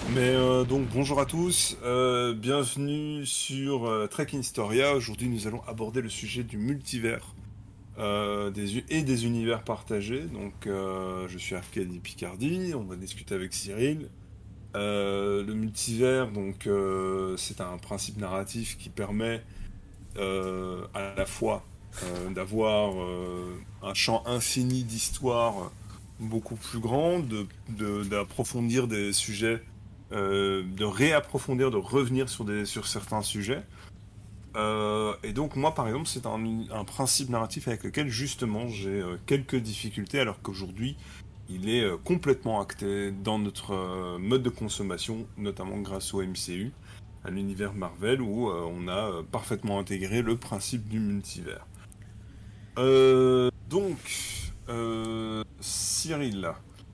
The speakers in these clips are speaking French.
Donc bonjour à tous, bienvenue sur Trek in Storia. Aujourd'hui nous allons aborder le sujet du multivers et des univers partagés. Je suis Arcadie Picardie, on va discuter avec Cyril. Le multivers, c'est un principe narratif qui permet à la fois d'avoir un champ infini d'histoire beaucoup plus grand, d'approfondir des sujets, de réapprofondir, de revenir sur certains sujets. Et donc moi par exemple c'est un principe narratif avec lequel justement j'ai quelques difficultés alors qu'aujourd'hui il est complètement acté dans notre mode de consommation, notamment grâce au MCU, à l'univers Marvel où on a parfaitement intégré le principe du multivers. Cyril,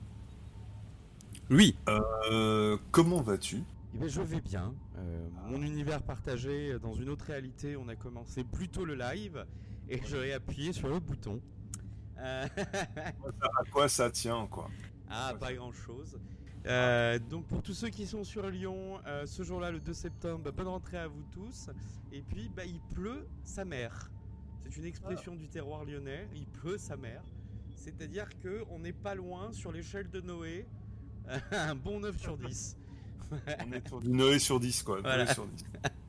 Oui. comment vas-tu? Eh ben, je vais bien. Mon univers partagé dans une autre réalité, on a commencé plus tôt le live et j'ai appuyé sur le bouton. Euh, À quoi ça tient, quoi? ah, pas grand chose. Donc pour tous ceux qui sont sur Lyon, ce jour-là, le 2 septembre, bonne rentrée à vous tous. Et puis, il pleut sa mère. C'est une expression du terroir lyonnais. Il pleut sa mère. C'est-à-dire qu'on n'est pas loin sur l'échelle de Noé. Un bon 9 sur 10. On est sur du Noé sur 10, quoi. Noé Voilà. sur 10.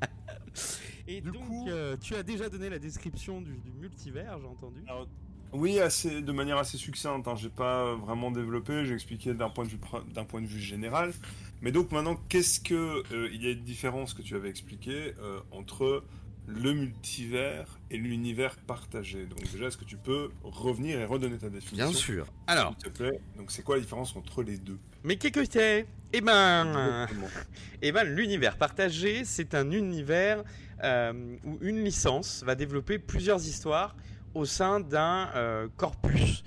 Et Du donc, coup, tu as déjà donné la description du multivers, j'ai entendu. alors, oui, de manière assez succincte, hein. J'ai pas vraiment développé, j'ai expliqué d'un point de vue général. Mais donc maintenant, il y a une différence que tu avais expliqué entre le multivers et l'univers partagé. Donc déjà, est-ce que tu peux revenir et redonner ta Bien définition, sûr. Alors, s'il te plaît? Donc c'est quoi la différence entre les deux? mais qu'est-ce que c'est Exactement. l'univers partagé, c'est un univers où une licence va développer plusieurs histoires au sein d'un corpus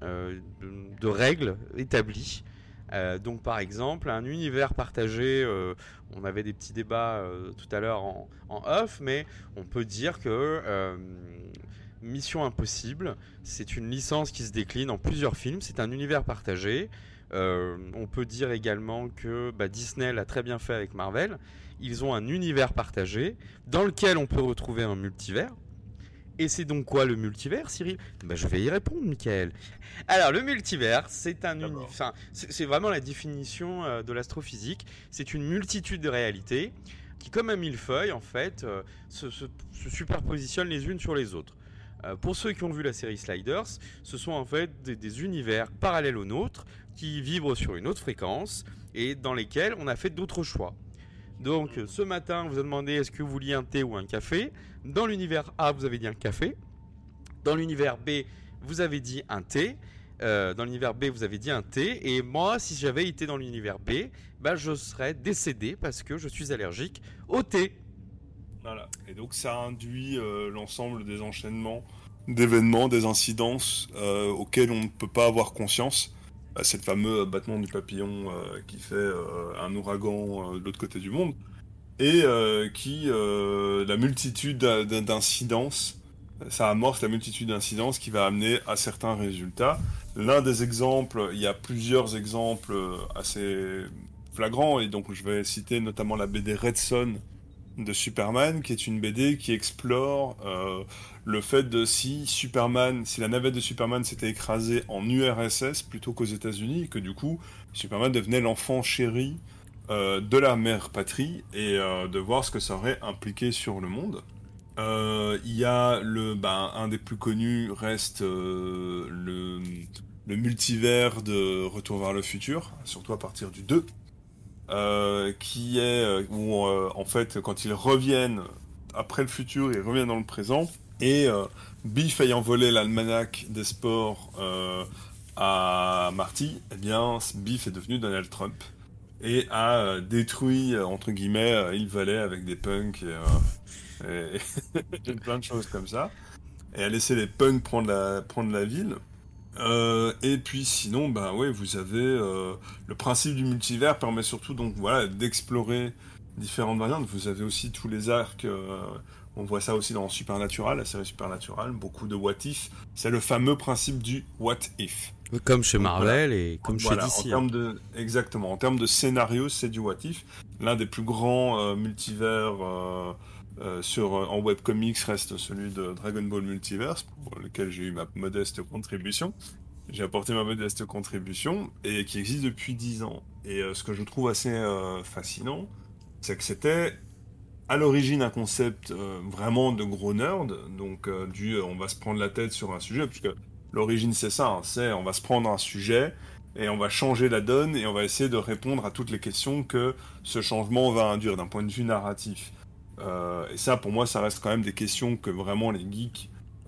de règles établies. Donc par exemple, un univers partagé, on avait des petits débats tout à l'heure en off, mais on peut dire que Mission Impossible, c'est une licence qui se décline en plusieurs films, c'est un univers partagé. On peut dire également que Disney l'a très bien fait avec Marvel. Ils ont un univers partagé dans lequel on peut retrouver un multivers. Et c'est donc quoi le multivers, Cyril? Je vais y répondre, Michael. Alors, le multivers, D'abord. c'est vraiment la définition de l'astrophysique. C'est une multitude de réalités qui, comme un millefeuille, en fait, se superpositionnent les unes sur les autres. Pour ceux qui ont vu la série Sliders, ce sont en fait des univers parallèles aux nôtres qui vibrent sur une autre fréquence et dans lesquels on a fait d'autres choix. Donc ce matin, on vous a demandé est-ce que vous vouliez un thé ou un café. Dans l'univers A, vous avez dit un café. Dans l'univers B, vous avez dit un thé. Dans l'univers B, vous avez dit un thé. Et moi, si j'avais été dans l'univers B, je serais décédé parce que je suis allergique au thé. Voilà. Et donc ça induit l'ensemble des enchaînements d'événements, des incidences auxquels on ne peut pas avoir conscience. C'est le fameux battement du papillon qui fait un ouragan de l'autre côté du monde. Et la multitude d'incidences, ça amorce la multitude d'incidences qui va amener à certains résultats. L'un des exemples, il y a plusieurs exemples assez flagrants, et donc je vais citer notamment la BD Red Son de Superman, qui est une BD qui explore le fait de si la navette de Superman s'était écrasée en URSS plutôt qu'aux États-Unis, que du coup Superman devenait l'enfant chéri de la mère patrie et de voir ce que ça aurait impliqué sur le monde. Il y a un des plus connus reste le multivers de Retour vers le futur, surtout à partir du 2 qui est où en fait quand ils reviennent après le futur, ils reviennent dans le présent et Biff ayant volé l'almanach des sports à Marty, eh bien Biff est devenu Donald Trump et a détruit entre guillemets Hill Valley avec des punks et plein de choses comme ça et a laissé les punks prendre la ville. Et puis sinon, ouais, vous avez le principe du multivers permet surtout donc voilà d'explorer différentes variantes. Vous avez aussi tous les arcs. On voit ça aussi dans Supernatural, la série Supernatural, beaucoup de what if. C'est le fameux principe du what if. Comme chez Donc, Marvel et comme chez DC. Exactement. En termes de scénario, c'est du What If. L'un des plus grands multivers en webcomics reste celui de Dragon Ball Multiverse, pour lequel j'ai eu ma modeste contribution. J'ai apporté ma modeste contribution et qui existe depuis 10 ans. Et ce que je trouve assez fascinant, c'est que c'était à l'origine un concept vraiment de gros nerd, donc on va se prendre la tête sur un sujet, puisque l'origine c'est ça, hein, on va se prendre un sujet et on va changer la donne et on va essayer de répondre à toutes les questions que ce changement va induire d'un point de vue narratif. Et ça, pour moi, ça reste quand même des questions que vraiment les geeks,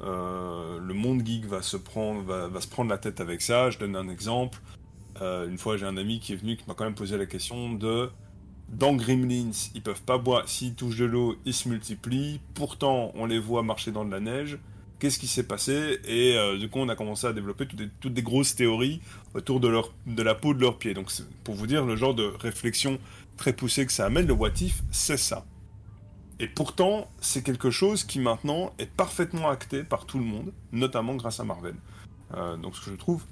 le monde geek va se prendre la tête avec ça. Je donne un exemple. Une fois, j'ai un ami qui est venu qui m'a quand même posé la question de dans Gremlins, ils peuvent pas boire, s'ils touchent de l'eau, ils se multiplient. Pourtant, on les voit marcher dans de la neige. Qu'est-ce qui s'est passé? Et du coup, on a commencé à développer toutes des grosses théories autour de la peau de leurs pieds. Donc, pour vous dire, le genre de réflexion très poussée que ça amène, le what if, c'est ça. Et pourtant, c'est quelque chose qui maintenant est parfaitement acté par tout le monde, notamment grâce à Marvel. Donc, ce que je trouve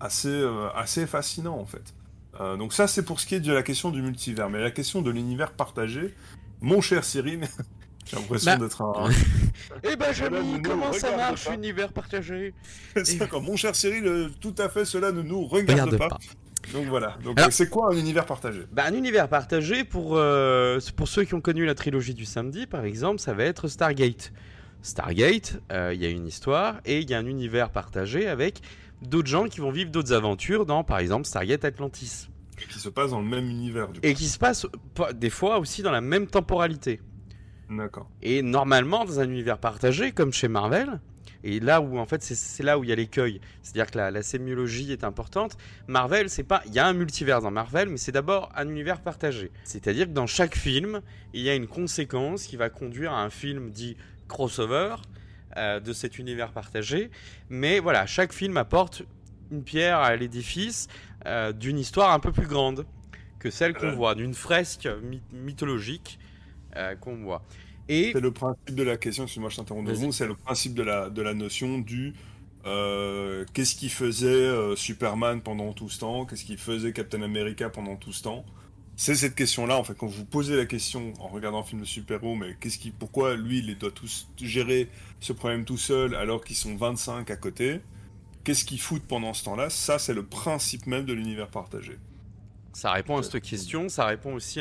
assez fascinant, en fait. Donc ça, c'est pour ce qui est de la question du multivers. Mais la question de l'univers partagé, mon cher Cyril, j'ai l'impression d'être un... Eh ben, Jamy, comment ça marche, l'univers partagé? C'est d'accord, mon cher Cyril, tout à fait, cela ne nous regarde pas. Donc voilà. Donc alors, c'est quoi un univers partagé? Un univers partagé, pour ceux qui ont connu la trilogie du samedi, par exemple, ça va être Stargate. Stargate, il y a une histoire et il y a un univers partagé avec d'autres gens qui vont vivre d'autres aventures dans, par exemple, Stargate Atlantis. Et qui se passe dans le même univers, du coup. Et qui se passe, des fois, aussi dans la même temporalité. D'accord. Et normalement, dans un univers partagé, comme chez Marvel, et là où, en fait, c'est là où il y a l'écueil, c'est-à-dire que la sémiologie est importante. Marvel, c'est pas... Il y a un multivers dans Marvel, mais c'est d'abord un univers partagé. C'est-à-dire que dans chaque film, il y a une conséquence qui va conduire à un film dit crossover, de cet univers partagé. Mais voilà, chaque film apporte une pierre à l'édifice d'une histoire un peu plus grande que celle qu'on voit, d'une fresque mythologique qu'on voit. Et c'est le principe de la question, excuse-moi je t'interromps 2 secondes, c'est le principe de la notion du qu'est-ce qui faisait Superman pendant tout ce temps, qu'est-ce qui faisait Captain America pendant tout ce temps. C'est cette question-là, en fait, quand vous posez la question en regardant un film de super-héros, mais pourquoi lui, il doit tous gérer ce problème tout seul alors qu'ils sont 25 à côté, qu'est-ce qu'ils foutent pendant ce temps-là? Ça, c'est le principe même de l'univers partagé. Ça répond à cette question, ça répond aussi à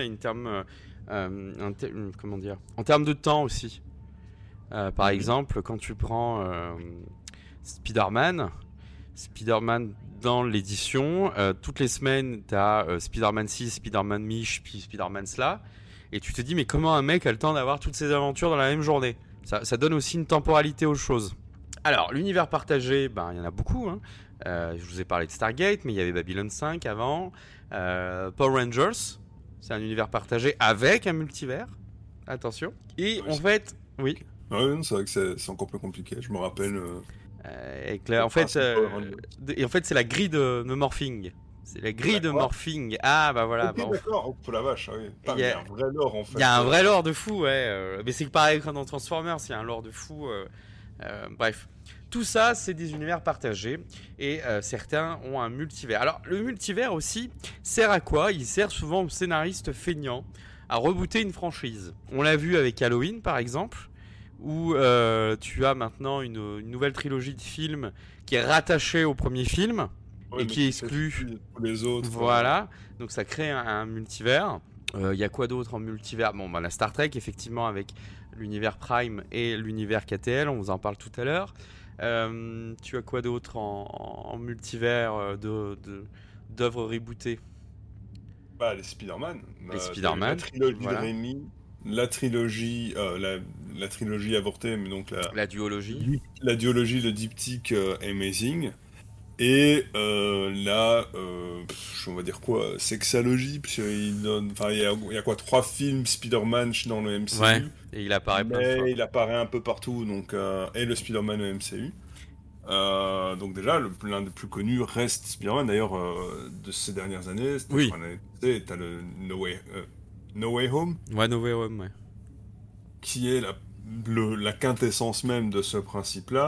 comment dire, en termes de temps aussi. Par exemple, quand tu prends Spider-Man dans l'édition, toutes les semaines, tu as Spider-Man 6, Spider-Man Mich, puis Spider-Man cela. Et tu te dis, mais comment un mec a le temps d'avoir toutes ces aventures dans la même journée? Ça donne aussi une temporalité aux choses. Alors, l'univers partagé, il y en a beaucoup. Hein. Je vous ai parlé de Stargate, mais il y avait Babylon 5 avant. Power Rangers, c'est un univers partagé avec un multivers. Attention. Et en fait, oui. Ouais, c'est vrai que c'est encore plus compliqué. Je me rappelle... en fait, c'est la grille de morphing. C'est la grille de morphing. Ah, bah voilà. Ok, d'accord. Oh, la vache, oui. Il y a un vrai lore, en fait. Il y a un vrai lore de fou, ouais. Mais c'est pareil comme dans Transformers, il y a un lore de fou. Bref. Tout ça, c'est des univers partagés. Et certains ont un multivers. Alors, le multivers aussi sert à quoi? Il sert souvent aux scénaristes feignants à rebooter une franchise. On l'a vu avec Halloween, par exemple, où tu as maintenant une nouvelle trilogie de films qui est rattachée au premier film et qui exclut les autres. Voilà, donc ça crée un multivers. Il y a quoi d'autre en multivers? La Star Trek, effectivement, avec l'univers Prime et l'univers KTL, on vous en parle tout à l'heure. Tu as quoi d'autre en multivers d'œuvres rebootées? Les Spider-Man. Les Spider-Man. La trilogie de Raimi. La trilogie avortée, mais donc la duologie. La duologie, le diptyque Amazing. Et là, on va dire quoi, sexalogie, puisqu'il donne, il y a quoi, 3 films Spider-Man dans le MCU. Ouais, et il apparaît plein de fois. Il apparaît un peu partout, donc, et le Spider-Man au MCU. Donc déjà, l'un des plus connus reste Spider-Man, d'ailleurs, de ces dernières années. Oui. T'as le No Way Home. Ouais, No Way Home, ouais. Qui est la quintessence même de ce principe-là.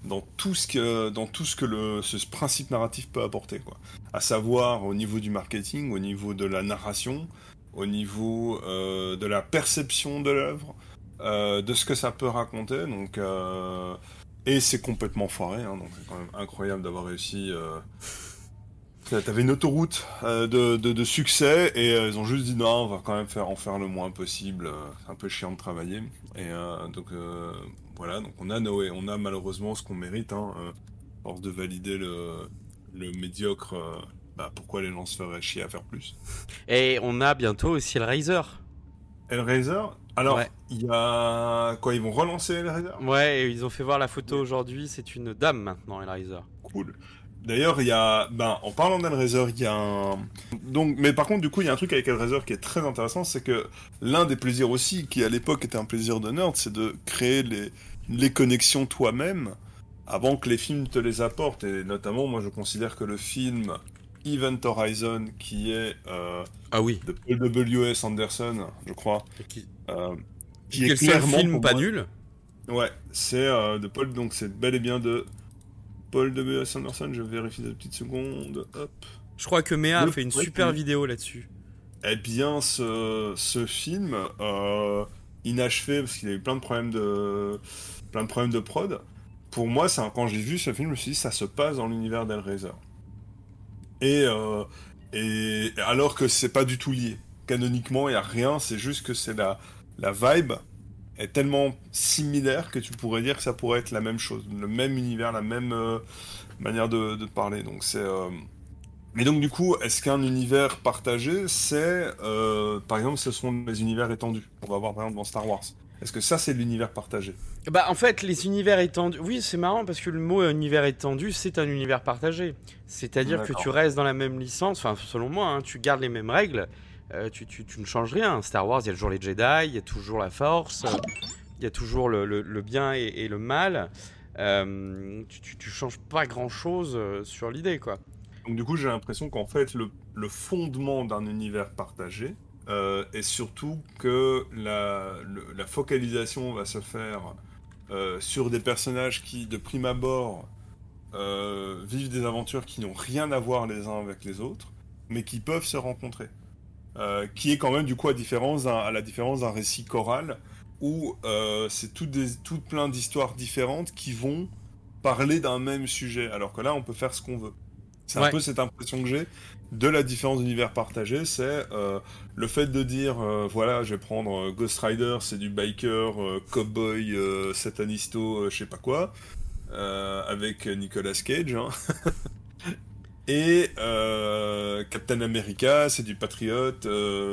dans tout ce que ce principe narratif peut apporter, quoi. À savoir au niveau du marketing, au niveau de la narration, au niveau de la perception de l'œuvre, de ce que ça peut raconter. Donc, et c'est complètement foiré, hein, donc c'est quand même incroyable d'avoir réussi. T'avais une autoroute de succès et ils ont juste dit non, on va quand même en faire le moins possible. C'est un peu chiant de travailler. Et donc voilà, donc on a malheureusement ce qu'on mérite, hein, à force de valider le médiocre. Pourquoi les gens se feraient chier à faire plus? Et on a bientôt aussi Hellraiser. Hellraiser? Alors, Ouais. il y a quoi? Ils vont relancer Hellraiser? Ouais, et ils ont fait voir la photo aujourd'hui, c'est une dame maintenant, Hellraiser. Cool. D'ailleurs, il y a, en parlant d'Hellraiser, il y a un... Donc, mais par contre, du coup, il y a un truc avec Hellraiser qui est très intéressant, c'est que l'un des plaisirs aussi, qui à l'époque était un plaisir de nerd, c'est de créer les connexions toi-même avant que les films te les apportent. Et notamment, moi, je considère que le film Event Horizon, qui est Ah oui. de Paul W.S. Anderson, je crois, qui est Quel seul clairement film pour pas moi- nul. Ouais, c'est de Paul, donc c'est bel et bien de Paul W.S. Anderson, je vérifie deux petites secondes, hop. Je crois que Méa a fait une Ouais, super oui. vidéo là-dessus. Eh bien, ce film, inachevé, parce qu'il a eu plein de problèmes de prod, pour moi, quand j'ai vu ce film, je me suis dit, ça se passe dans l'univers d'Hellraiser. Et, et alors que c'est pas du tout lié. Canoniquement, il n'y a rien, c'est juste que c'est la vibe est tellement similaire que tu pourrais dire que ça pourrait être la même chose, le même univers, la même manière de parler. Donc c'est... Mais donc du coup, est-ce qu'un univers partagé, c'est... par exemple, ce sont les univers étendus. On va voir par exemple dans Star Wars. Est-ce que ça, c'est l'univers partagé? Bah en fait, les univers étendus... Oui, c'est marrant parce que le mot univers étendu, c'est un univers partagé. C'est-à-dire que tu D'accord. restes dans la même licence, enfin selon moi, hein, tu gardes les mêmes règles, tu ne changes rien. Star Wars, il y a toujours les Jedi, il y a toujours la Force, il y a toujours le bien et le mal. Tu changes pas grand-chose sur l'idée, quoi. Donc du coup, j'ai l'impression qu'en fait, le fondement d'un univers partagé est surtout que la focalisation va se faire sur des personnages qui, de prime abord, vivent des aventures qui n'ont rien à voir les uns avec les autres, mais qui peuvent se rencontrer. Qui est quand même du coup à la différence d'un récit choral où c'est tout plein d'histoires différentes qui vont parler d'un même sujet, alors que là on peut faire ce qu'on veut. C'est un Ouais. peu cette impression que j'ai de la différence d'univers partagé, c'est le fait de dire voilà, je vais prendre Ghost Rider, c'est du biker, cowboy, satanisto, je sais pas quoi, avec Nicolas Cage, hein. Et Captain America, c'est du patriote,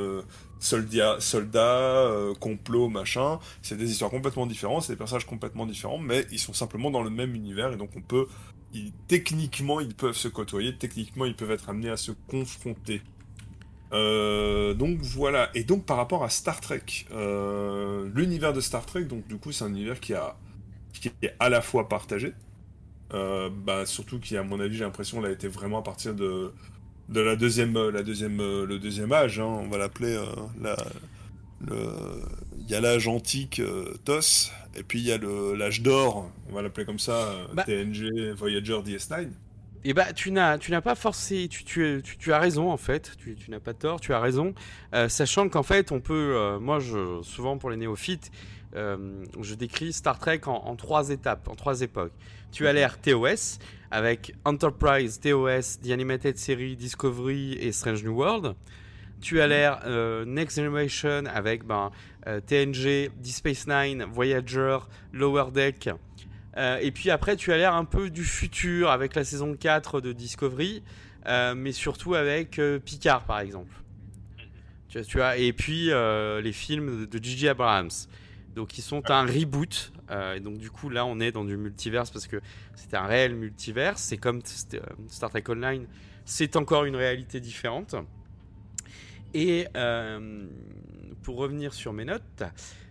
soldat, complot, machin. C'est des histoires complètement différentes, c'est des personnages complètement différents, mais ils sont simplement dans le même univers et donc techniquement ils peuvent se côtoyer, techniquement ils peuvent être amenés à se confronter. Donc voilà. Et donc par rapport à Star Trek, l'univers de Star Trek, donc du coup c'est un univers qui est à la fois partagé. Surtout qui, à mon avis, j'ai l'impression, l'a été vraiment à partir de le deuxième âge, hein, on va l'appeler. Le... Il y a l'âge antique TOS, et puis il y a l'âge d'or, on va l'appeler comme ça, Bah, TNG, Voyager, DS9. et bah, tu n'as pas forcé, tu as raison en fait, tu n'as pas tort, tu as raison, sachant qu'en fait on peut, souvent pour les néophytes, je décris Star Trek en trois étapes, en trois époques. Tu as l'ère TOS avec Enterprise, TOS, The Animated Series, Discovery et Strange New World. Tu as l'ère Next Generation avec TNG, Deep Space Nine, Voyager, Lower Deck. Et puis après, tu as l'air un peu du futur avec la saison 4 de Discovery, mais surtout avec Picard par exemple. Et puis les films de J.J. Abrams. Donc ils sont un reboot. Et donc du coup là on est dans du multiverse parce que c'est un réel multiverse. C'est comme Star Trek Online, c'est encore une réalité différente. Et pour revenir sur mes notes,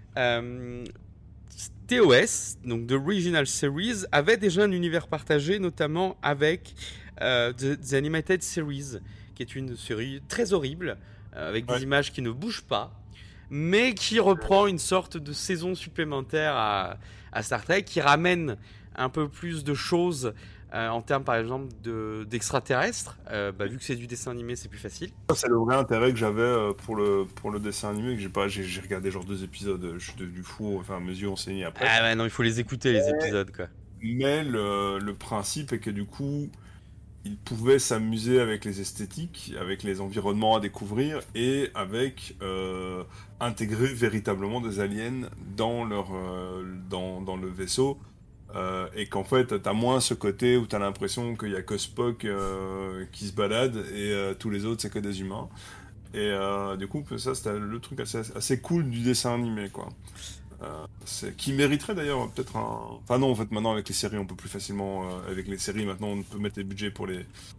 TOS, donc The Original Series, avait déjà un univers partagé, notamment avec The Animated Series, qui est une série très horrible, avec des images qui ne bougent pas, mais qui reprend une sorte de saison supplémentaire à Star Trek, qui ramène un peu plus de choses en termes par exemple d'extraterrestres, vu que c'est du dessin animé, c'est plus facile. C'est le vrai intérêt que j'avais pour le dessin animé, que j'ai regardé genre 2 épisodes, je suis devenu fou, enfin mes yeux ont saigné après. Ah ouais, non, il faut les écouter les épisodes quoi. Mais le principe est que du coup, ils pouvaient s'amuser avec les esthétiques, avec les environnements à découvrir et avec intégrer véritablement des aliens dans dans le vaisseau. Et qu'en fait, t'as moins ce côté où t'as l'impression qu'il y a que Spock qui se balade et tous les autres c'est que des humains. Et du coup, ça c'était le truc assez cool du dessin animé, quoi. Qui mériterait d'ailleurs peut-être un. Enfin non, en fait maintenant avec les séries on peut plus facilement. Avec les séries maintenant on peut mettre les budgets pour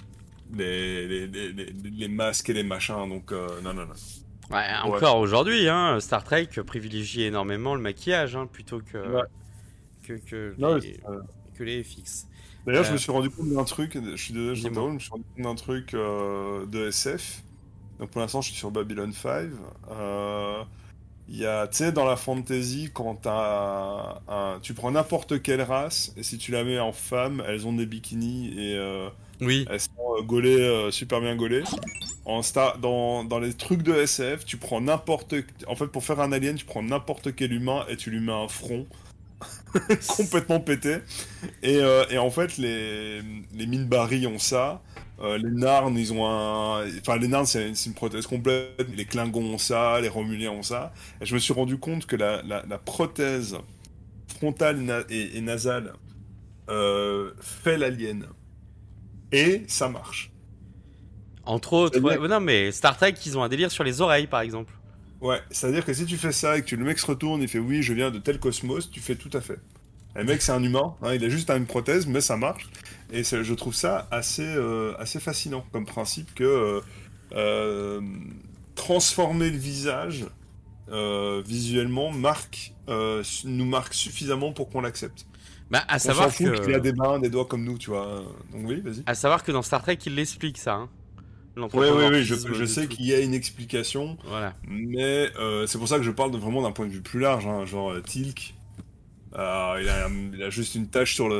les masques et les machins, donc non. Ouais, encore aujourd'hui, hein, Star Trek privilégie énormément le maquillage plutôt que. Ouais. Non, que les FX. D'ailleurs, je me suis rendu compte d'un truc, je suis désolé, je Dis-moi. me suis rendu compte d'un truc de SF. Donc pour l'instant, je suis sur Babylon 5. Il y a, tu sais, dans la fantasy, quand tu prends n'importe quelle race, et si tu la mets en femme, elles ont des bikinis et Oui. elles sont gaulées, super bien gaulées. Dans les trucs de SF, tu prends n'importe... En fait, pour faire un alien, tu prends n'importe quel humain et tu lui mets un front complètement pété. Et en fait, les Minbari ont ça. Les Narn, ils ont un. Enfin, les Narn, c'est une prothèse complète. Les Klingons ont ça. Les Romuliens ont ça. Et je me suis rendu compte que la prothèse frontale et nasale fait l'alien. Et ça marche. Entre autres, ouais. Non mais Star Trek, ils ont un délire sur les oreilles par exemple. Ouais, c'est-à-dire que si tu fais ça et que le mec se retourne et fait oui, je viens de tel cosmos, tu fais tout à fait. Et le mec, c'est un humain, il a juste une prothèse, mais ça marche. Et je trouve ça assez fascinant comme principe que transformer le visage visuellement nous marque suffisamment pour qu'on l'accepte. À On savoir s'en fout que qu'il a des mains, des doigts comme nous, tu vois. Donc oui, vas-y. à savoir que dans Star Trek, il l'explique ça. Oui, L'anthropomorphisme je de sais tout. qu'il y a une explication, Voilà. mais c'est pour ça que je parle vraiment d'un point de vue plus large, genre Teal'c. Il a juste une tache sur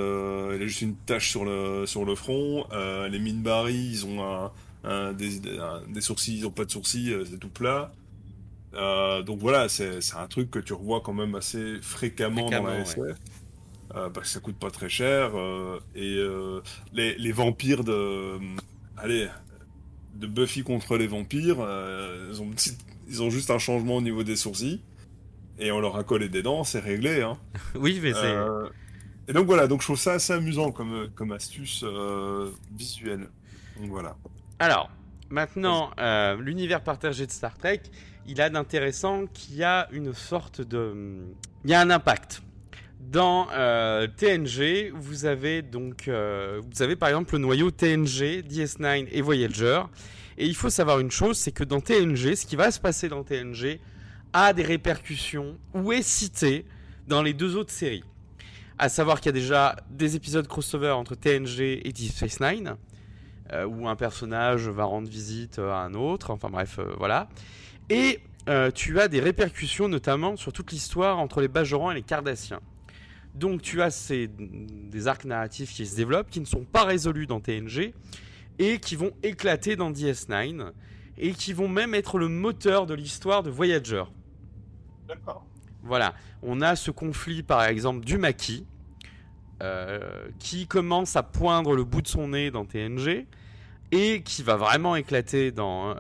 le front. Les Minbari, ils ont des sourcils, ils ont pas de sourcils, c'est tout plat. Donc voilà, c'est un truc que tu revois quand même assez fréquemment dans la SF. Ouais. Parce que ça coûte pas très cher. Les vampires de Buffy contre les vampires, ils ont juste un changement au niveau des sourcils. Et on leur a collé des dents, c'est réglé, hein. Oui, mais c'est. Et donc voilà, donc je trouve ça assez amusant comme astuce visuelle. Donc voilà. Alors, maintenant, l'univers partagé de Star Trek, il a d'intéressant qu'il y a une sorte de. Il y a un impact. Dans TNG, vous avez par exemple le noyau TNG, DS9 et Voyager. Et il faut savoir une chose, c'est que dans TNG, ce qui va se passer dans TNG a des répercussions ou est cité dans les 2 autres séries. À savoir qu'il y a déjà des épisodes crossover entre TNG et Deep Space Nine, où un personnage va rendre visite à un autre, enfin bref, voilà. Et tu as des répercussions notamment sur toute l'histoire entre les Bajorans et les Cardassiens. Donc tu as des arcs narratifs qui se développent, qui ne sont pas résolus dans TNG, et qui vont éclater dans DS9, et qui vont même être le moteur de l'histoire de Voyager. D'accord. Voilà, on a ce conflit par exemple du maquis, qui commence à poindre le bout de son nez dans TNG, et qui va vraiment éclater dans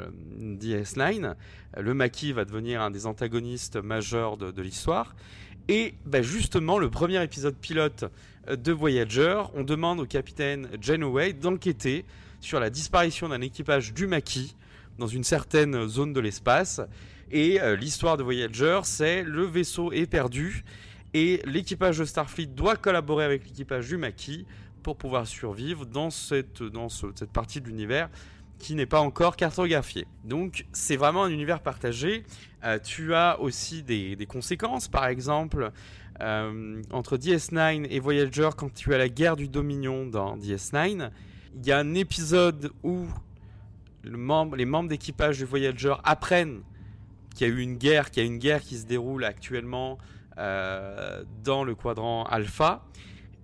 DS9. Le maquis va devenir un des antagonistes majeurs de l'histoire. Et justement, le premier épisode pilote de Voyager, on demande au capitaine Janeway d'enquêter sur la disparition d'un équipage du maquis dans une certaine zone de l'espace. Et l'histoire de Voyager, c'est le vaisseau est perdu et l'équipage de Starfleet doit collaborer avec l'équipage du maquis pour pouvoir survivre dans cette partie de l'univers qui n'est pas encore cartographiée. Donc c'est vraiment un univers partagé. Tu as aussi des conséquences, par exemple entre DS9 et Voyager, quand tu as la guerre du Dominion dans DS9, il y a un épisode où les membres d'équipage du Voyager apprennent qu'il y a eu une guerre qui se déroule actuellement dans le quadrant Alpha.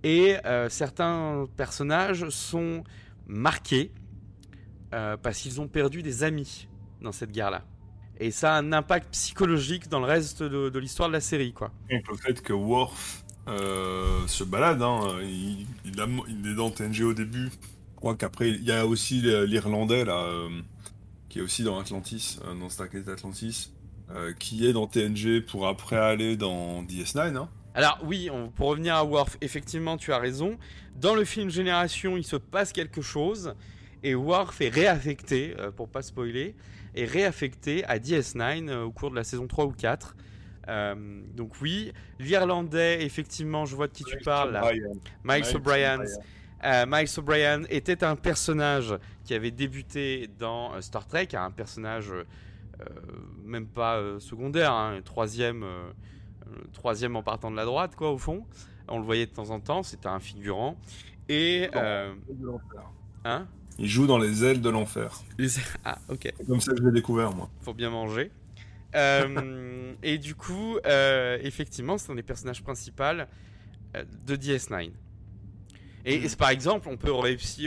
Et certains personnages sont marqués parce qu'ils ont perdu des amis dans cette guerre-là. Et ça a un impact psychologique dans le reste de l'histoire de la série, quoi. Et le fait que Worf se balade, hein, il est dans TNG au début. Je crois qu'après, il y a aussi l'Irlandais, là, qui est aussi dans Atlantis, dans Stargate Atlantis, qui est dans TNG pour après aller dans DS9, hein. Alors oui, pour revenir à Worf, effectivement tu as raison. Dans le film Génération, il se passe quelque chose et Worf est réaffecté, pour pas spoiler, est réaffecté à DS9 au cours de la saison 3 ou 4. Donc oui, l'Irlandais, effectivement, je vois de qui tu parles là. Miles O'Brien. Miles O'Brien était un personnage qui avait débuté dans Star Trek, un personnage même pas secondaire, hein, troisième en partant de la droite, quoi, au fond. On le voyait de temps en temps, c'était un figurant. Et hein, il joue dans Les Ailes de l'Enfer. Ah, ok. C'est comme ça que je l'ai découvert, moi. Faut bien manger. Et du coup, effectivement, c'est un des personnages principaux de DS9. Et par exemple, on peut aussi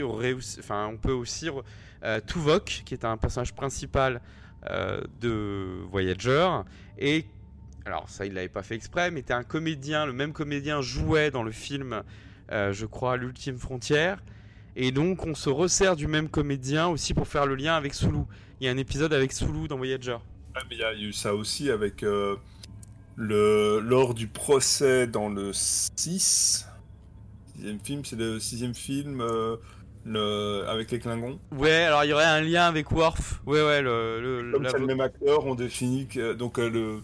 Tuvok, qui est un personnage principal de Voyager, et alors ça il l'avait pas fait exprès, mais était un comédien, le même comédien jouait dans le film, je crois, L'Ultime Frontière, et donc on se resserre du même comédien aussi pour faire le lien avec Sulu. Il y a un épisode avec Sulu dans Voyager. Ah, mais il y a eu ça aussi avec lors du procès dans le 6. Sixième film, c'est le 6e film avec les Klingons. Ouais, alors il y aurait un lien avec Worf. Ouais, Comme c'est le même acteur, on définit que donc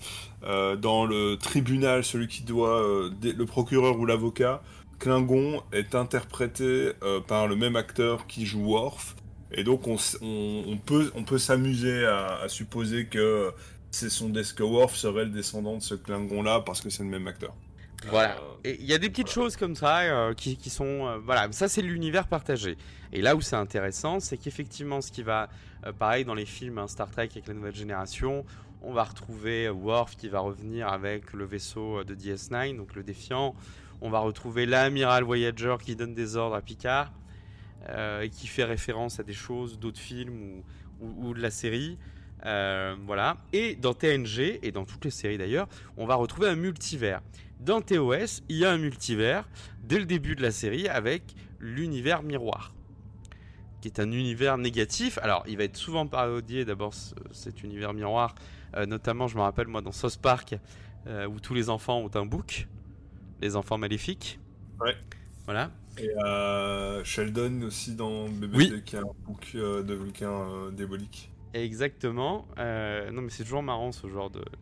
dans le tribunal, celui qui doit le procureur ou l'avocat, Klingon est interprété par le même acteur qui joue Worf. Et donc on peut s'amuser à supposer que que Worf serait le descendant de ce Klingon-là parce que c'est le même acteur. Voilà. Et il y a des petites choses comme ça qui sont... voilà, ça c'est l'univers partagé. Et là où c'est intéressant, c'est qu'effectivement ce qui va... pareil dans les films, hein, Star Trek avec la nouvelle génération, on va retrouver Worf qui va revenir avec le vaisseau de DS9, donc le Défiant. On va retrouver l'amiral Voyager qui donne des ordres à Picard, et qui fait référence à des choses d'autres films ou de la série. Voilà. Et dans TNG, et dans toutes les séries d'ailleurs, on va retrouver un multivers. Dans TOS, il y a un multivers dès le début de la série avec l'univers miroir, qui est un univers négatif. Alors, il va être souvent parodié d'abord cet univers miroir, notamment, je me rappelle moi dans South Park, où tous les enfants ont un bouc, les enfants maléfiques. Ouais. Voilà. Et Sheldon aussi dans BBT, oui, qui a un bouc de Vulcain diabolique. Exactement. Non, mais c'est toujours marrant ce genre de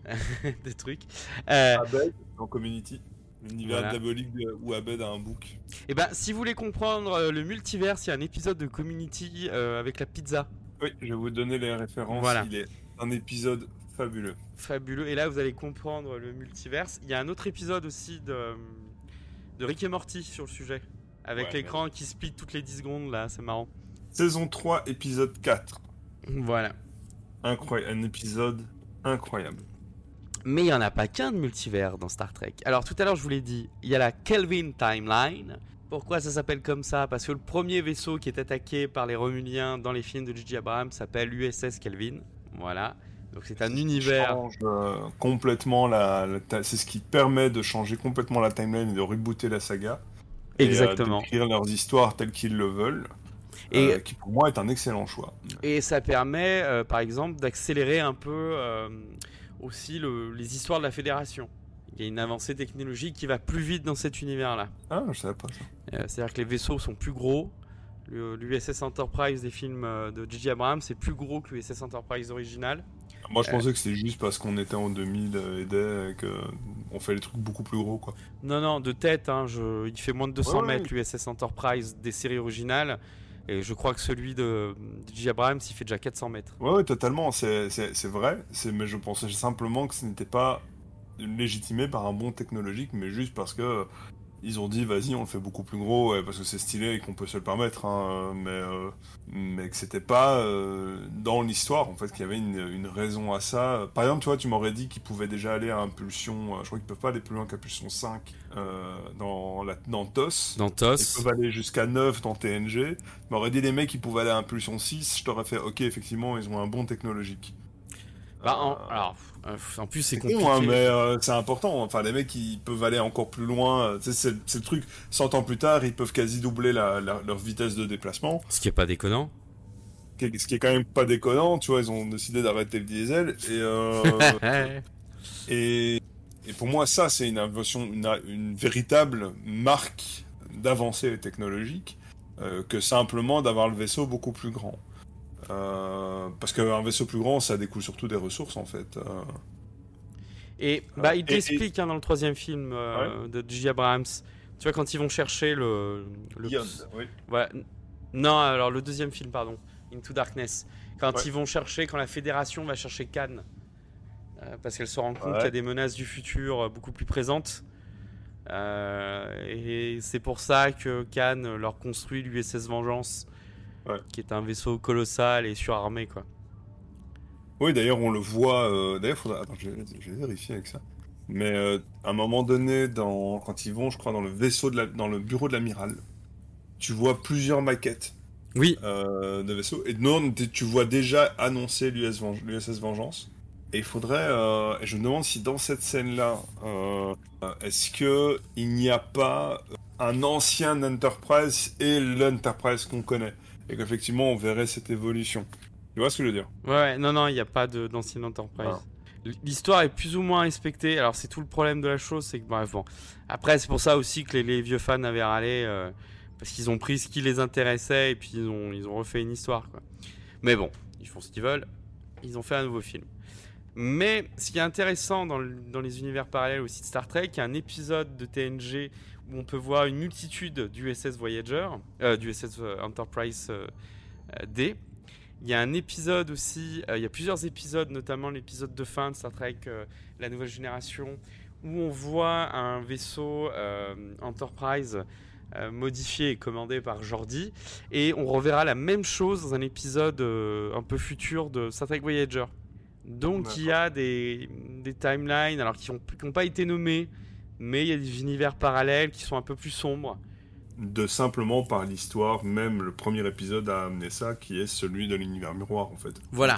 des trucs. Abed dans Community, l'univers diabolique où Abed a un bouc. Et ben, si vous voulez comprendre le multivers, il y a un épisode de Community avec la pizza. Oui, je vais vous donner les références. Voilà. Il est un épisode fabuleux. Fabuleux. Et là, vous allez comprendre le multivers. Il y a un autre épisode aussi de Rick et Morty sur le sujet, avec l'écran qui split toutes les 10 secondes, là, c'est marrant. Saison 3, épisode 4. Voilà. Incroyable, un épisode incroyable. Mais il n'y en a pas qu'un de multivers dans Star Trek. Alors tout à l'heure je vous l'ai dit, il y a la Kelvin Timeline. Pourquoi ça s'appelle comme ça ? Parce que le premier vaisseau qui est attaqué par les Romuliens dans les films de J.J. Abrams s'appelle l'USS Kelvin. Voilà. Donc c'est un univers... change complètement c'est ce qui permet de changer complètement la timeline et de rebooter la saga. Exactement. Et d'écrire leurs histoires telles qu'ils le veulent. Et qui pour moi est un excellent choix. Et ça permet par exemple d'accélérer un peu aussi les histoires de la Fédération. Il y a une avancée technologique qui va plus vite dans cet univers-là. Ah, je savais pas ça. C'est-à-dire que les vaisseaux sont plus gros. L'USS Enterprise des films de J.J. Abrams c'est plus gros que l'USS Enterprise original. Moi je pensais que c'était juste parce qu'on était en 2000 et qu'on fait les trucs beaucoup plus gros, quoi. Non, de tête, hein, il fait moins de 200 mètres l'USS Enterprise des séries originales. Et je crois que celui de J.J. Abrams, il fait déjà 400 mètres. Ouais, totalement, c'est vrai. Mais je pensais simplement que ce n'était pas légitimé par un bond technologique, mais juste parce que ils ont dit vas-y on le fait beaucoup plus gros parce que c'est stylé et qu'on peut se le permettre, hein, mais que c'était pas dans l'histoire en fait qu'il y avait une raison à ça. Par exemple, tu vois, tu m'aurais dit qu'ils pouvaient déjà aller à impulsion, je crois qu'ils peuvent pas aller plus loin qu'impulsion 5 dans TOS. Dans Ils TOS. peuvent aller jusqu'à 9 dans TNG. Tu m'aurais dit les mecs ils pouvaient aller à impulsion 6, je t'aurais fait ok, effectivement ils ont un bon technologique. Alors, en plus c'est C'est compliqué. con, hein, mais c'est important. Enfin, les mecs, ils peuvent aller encore plus loin. Tu sais, c'est le truc. 100 ans plus tard, ils peuvent quasi doubler leur vitesse de déplacement. Ce qui est pas déconnant. Ce qui est quand même pas déconnant. Tu vois, ils ont décidé d'arrêter le diesel. Et pour moi, ça, c'est une invention, une véritable marque d'avancée technologique que simplement d'avoir le vaisseau beaucoup plus grand. Parce qu'un vaisseau plus grand, ça découle surtout des ressources, en fait. Et il t'explique dans le troisième film de J. Abrams. Tu vois, quand ils vont chercher le Beyond, oui. Ouais. Non, alors le deuxième film, pardon, Into Darkness. Quand ils vont chercher, quand la Fédération va chercher Khan, parce qu'elle se rend compte qu'il y a des menaces du futur beaucoup plus présentes. Et c'est pour ça que Khan leur construit l'USS Vengeance, qui est un vaisseau colossal et surarmé, quoi. Oui, d'ailleurs, on le voit. D'ailleurs, attends, je vais vérifier avec ça. Mais à un moment donné, quand ils vont, je crois, dans le bureau de l'amiral, tu vois plusieurs maquettes de vaisseaux. Et non, tu vois déjà annoncer l'USS Vengeance. Et il faudrait. Et je me demande si dans cette scène-là, est-ce que il n'y a pas un ancien Enterprise et l'Enterprise qu'on connaît, et qu'effectivement on verrait cette évolution. Tu vois ce que je veux dire? Ouais, non, il n'y a pas d'ancienne Enterprise. Ah. L'histoire est plus ou moins respectée. Alors c'est tout le problème de la chose, c'est que bref, bon. Après c'est pour ça aussi que les vieux fans avaient râlé parce qu'ils ont pris ce qui les intéressait et puis ils ont refait une histoire, quoi. Mais bon, ils font ce qu'ils veulent. Ils ont fait un nouveau film. Mais ce qui est intéressant dans les univers parallèles aussi de Star Trek, il y a un épisode de TNG où on peut voir une multitude d'USS Voyager, d'USS Enterprise D. Il y a un épisode aussi, il y a plusieurs épisodes, notamment l'épisode de fin de Star Trek, la nouvelle génération, où on voit un vaisseau Enterprise modifié et commandé par Geordi, et on reverra la même chose dans un épisode un peu futur de Star Trek Voyager. Donc il y a des timelines alors qui n'ont pas été nommés, mais il y a des univers parallèles qui sont un peu plus sombres. Simplement par l'histoire, même le premier épisode a amené ça, qui est celui de l'univers miroir en fait. Voilà.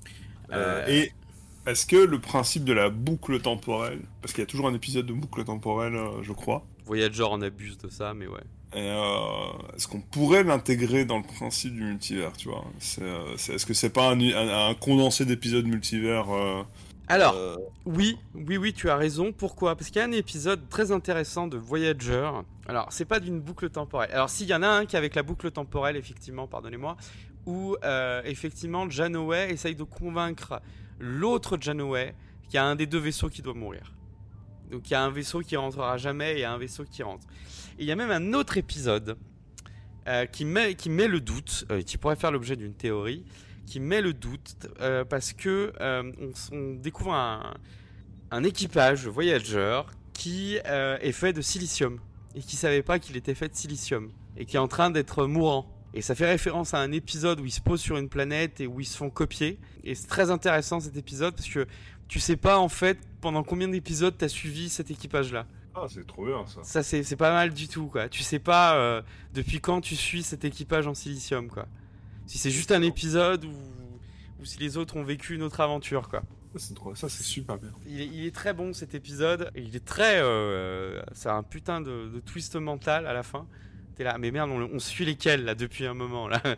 Et est-ce que le principe de la boucle temporelle, parce qu'il y a toujours un épisode de boucle temporelle, je crois. Voyager en abuse de ça, mais ouais. Est-ce qu'on pourrait l'intégrer dans le principe du multivers, tu vois? Est-ce que c'est pas un condensé d'épisodes multivers Alors, oui, tu as raison. Pourquoi? Parce qu'il y a un épisode très intéressant de Voyager. Alors, c'est pas d'une boucle temporelle. Alors, s'il y en a un qui est avec la boucle temporelle, effectivement, pardonnez-moi, où effectivement Janeway essaye de convaincre l'autre Janeway qu'il y a un des deux vaisseaux qui doit mourir. Donc, il y a un vaisseau qui rentrera jamais et il y a un vaisseau qui rentre. Et il y a même un autre épisode qui met le doute, qui pourrait faire l'objet d'une théorie, qui met le doute parce que on découvre un équipage Voyager qui est fait de silicium et qui savait pas qu'il était fait de silicium et qui est en train d'être mourant. Et ça fait référence à un épisode où ils se posent sur une planète et où ils se font copier. Et c'est très intéressant cet épisode parce que tu sais pas en fait pendant combien d'épisodes t'as suivi cet équipage-là. Ah, c'est trop bien ça. Ça c'est pas mal du tout, quoi. Tu sais pas depuis quand tu suis cet équipage en silicium, quoi. Si c'est juste un épisode ou si les autres ont vécu une autre aventure, quoi. Ça c'est super bien. Il est très bon cet épisode. Il est très... c'est un putain de twist mental à la fin. T'es là, mais merde, on suit lesquels là depuis un moment là.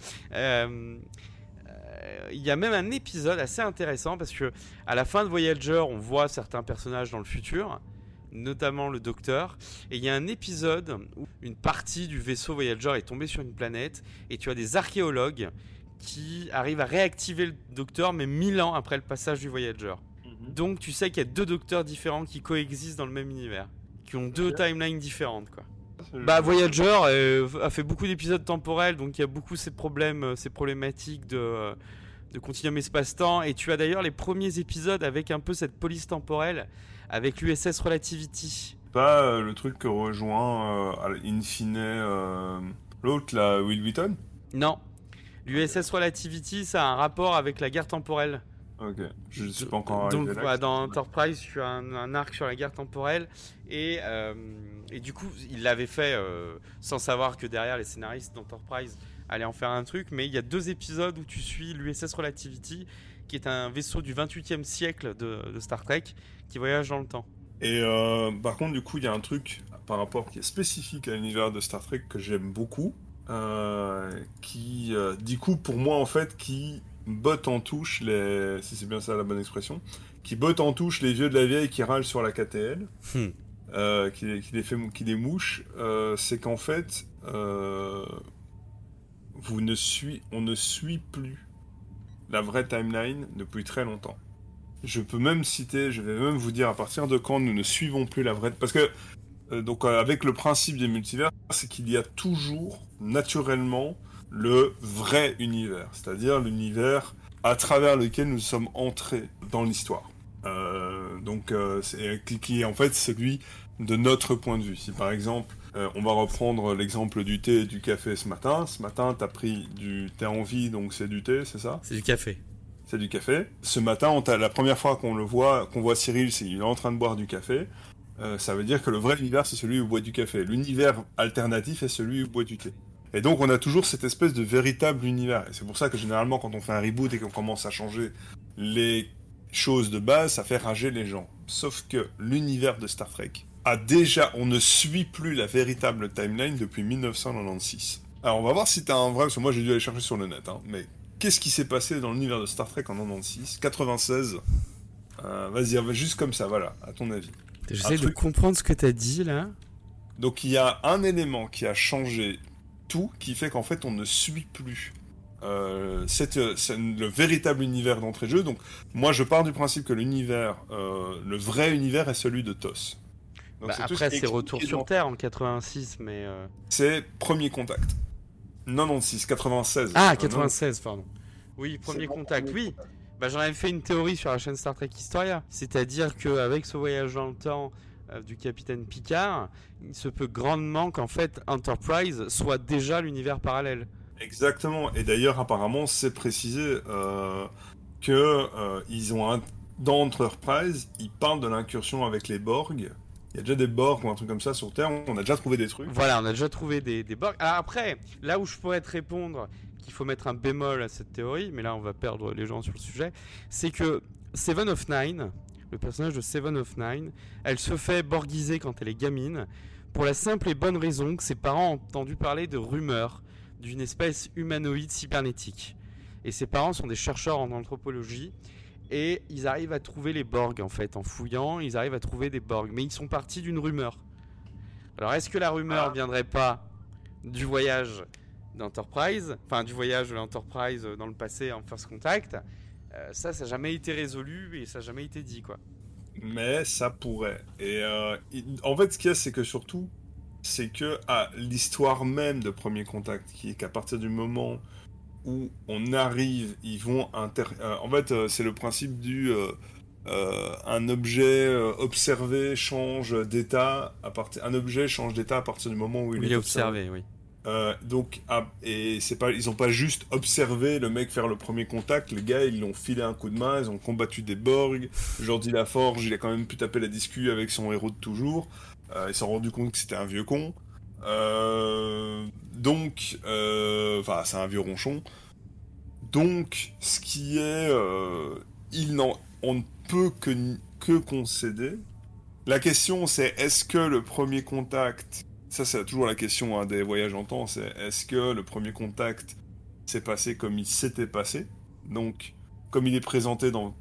Il y a même un épisode assez intéressant parce que à la fin de Voyager, on voit certains personnages dans le futur, notamment le Docteur. Et il y a un épisode où une partie du vaisseau Voyager est tombée sur une planète et tu as des archéologues qui arrivent à réactiver le Docteur, mais 1000 ans après le passage du Voyager. Donc tu sais qu'il y a deux Docteurs différents qui coexistent dans le même univers, qui ont deux timelines différentes, quoi. Voyager a fait beaucoup d'épisodes temporels, donc il y a beaucoup ces problématiques de continuum espace-temps. Et tu as d'ailleurs les premiers épisodes avec un peu cette police temporelle, avec l'USS Relativity, Pas le truc que rejoint in fine l'autre, là, Will Wheaton? Non. Ok, L'USS Relativity, ça a un rapport avec la guerre temporelle. ok. Je suis pas encore Donc arrivé là. voilà, dans Enterprise, tu as un arc sur la guerre temporelle et du coup, il l'avait fait sans savoir que derrière les scénaristes d'Enterprise allaient en faire un truc. Mais il y a 2 épisodes où tu suis l'USS Relativity, qui est un vaisseau du 28e siècle de Star Trek qui voyage dans le temps. Et par contre, du coup, il y a un truc par rapport qui est spécifique à l'univers de Star Trek que j'aime beaucoup, qui, du coup, pour moi, en fait, qui botte en touche les, si c'est bien ça la bonne expression, qui botte en touche les vieux de la vieille qui râlent sur la KTL, Hmm. qui les mouche, c'est qu'en fait, on ne suit plus la vraie timeline depuis très longtemps. Je peux même citer, je vais même vous dire à partir de quand nous ne suivons plus la vraie... Parce que, avec le principe des multivers, c'est qu'il y a toujours, naturellement, le vrai univers. C'est-à-dire l'univers à travers lequel nous sommes entrés dans l'histoire. Qui est en fait celui de notre point de vue. Si par exemple, on va reprendre l'exemple du thé et du café ce matin. Ce matin, t'as pris du thé en vie, donc c'est du thé, c'est ça? C'est du café. C'est du café. Ce matin, la première fois qu'on voit Cyril, c'est qu'il est en train de boire du café. Ça veut dire que le vrai univers, c'est celui où il boit du café. L'univers alternatif est celui où il boit du thé. Et donc, on a toujours cette espèce de véritable univers. Et c'est pour ça que généralement, quand on fait un reboot et qu'on commence à changer les choses de base, ça fait rager les gens. Sauf que l'univers de Star Trek on ne suit plus la véritable timeline depuis 1996. Alors, on va voir si t'as un vrai, parce que moi j'ai dû aller chercher sur le net, hein, mais qu'est-ce qui s'est passé dans l'univers de Star Trek en 96, 96? Vas-y, juste comme ça, voilà, à ton avis. J'essaie de comprendre ce que t'as dit là. Donc il y a un élément qui a changé tout, qui fait qu'en fait on ne suit plus c'est le véritable univers d'entrée de jeu. Donc moi je pars du principe que le vrai univers est celui de TOS. Donc, Après c'est Retour sur Terre en 86, mais... C'est Premier Contact. 96, 96. Ah, 96, pardon. Oui, Premier Contact, oui. J'en avais fait une théorie sur la chaîne Star Trek Historia. C'est-à-dire qu'avec ce voyage dans le temps du capitaine Picard, il se peut grandement qu'en fait Enterprise soit déjà l'univers parallèle. Exactement. Et d'ailleurs, apparemment, c'est précisé que dans Enterprise, ils parlent de l'incursion avec les Borg. Il y a déjà des Borg ou un truc comme ça sur Terre. On a déjà trouvé des trucs. Voilà, on a déjà trouvé des Borg. Alors après, là où je pourrais te répondre qu'il faut mettre un bémol à cette théorie, mais là on va perdre les gens sur le sujet, c'est que Seven of Nine, le personnage de Seven of Nine, elle se fait borgiser quand elle est gamine, pour la simple et bonne raison que ses parents ont entendu parler de rumeurs d'une espèce humanoïde cybernétique. Et ses parents sont des chercheurs en anthropologie, et ils arrivent à trouver les Borg en fait, en fouillant, ils arrivent à trouver des Borg, mais ils sont partis d'une rumeur. Alors est-ce que la rumeur viendrait pas du voyage d'Enterprise, enfin du voyage de l'Enterprise dans le passé en First Contact? Ça n'a jamais été résolu et ça n'a jamais été dit, quoi. Mais ça pourrait. Et en fait, ce qu'il y a, c'est que surtout, c'est que l'histoire même de Premier Contact, qui est qu'à partir du moment où on arrive, ils vont en fait, c'est le principe du un objet observé change d'état un objet change d'état à partir du moment où il est observé, oui. Et c'est pas, ils ont pas juste observé le mec faire le premier contact, les gars ils l'ont filé un coup de main, ils ont combattu des Borg, Jordi Laforge il a quand même pu taper la discu avec son héros de toujours, ils se sont rendus compte que c'était un vieux con, enfin c'est un vieux ronchon, donc ce qui est, on ne peut que concéder. La question c'est est-ce que le premier contact, ça c'est toujours la question des voyages en temps, c'est est-ce que le premier contact s'est passé comme il s'était passé, donc comme il est présenté dans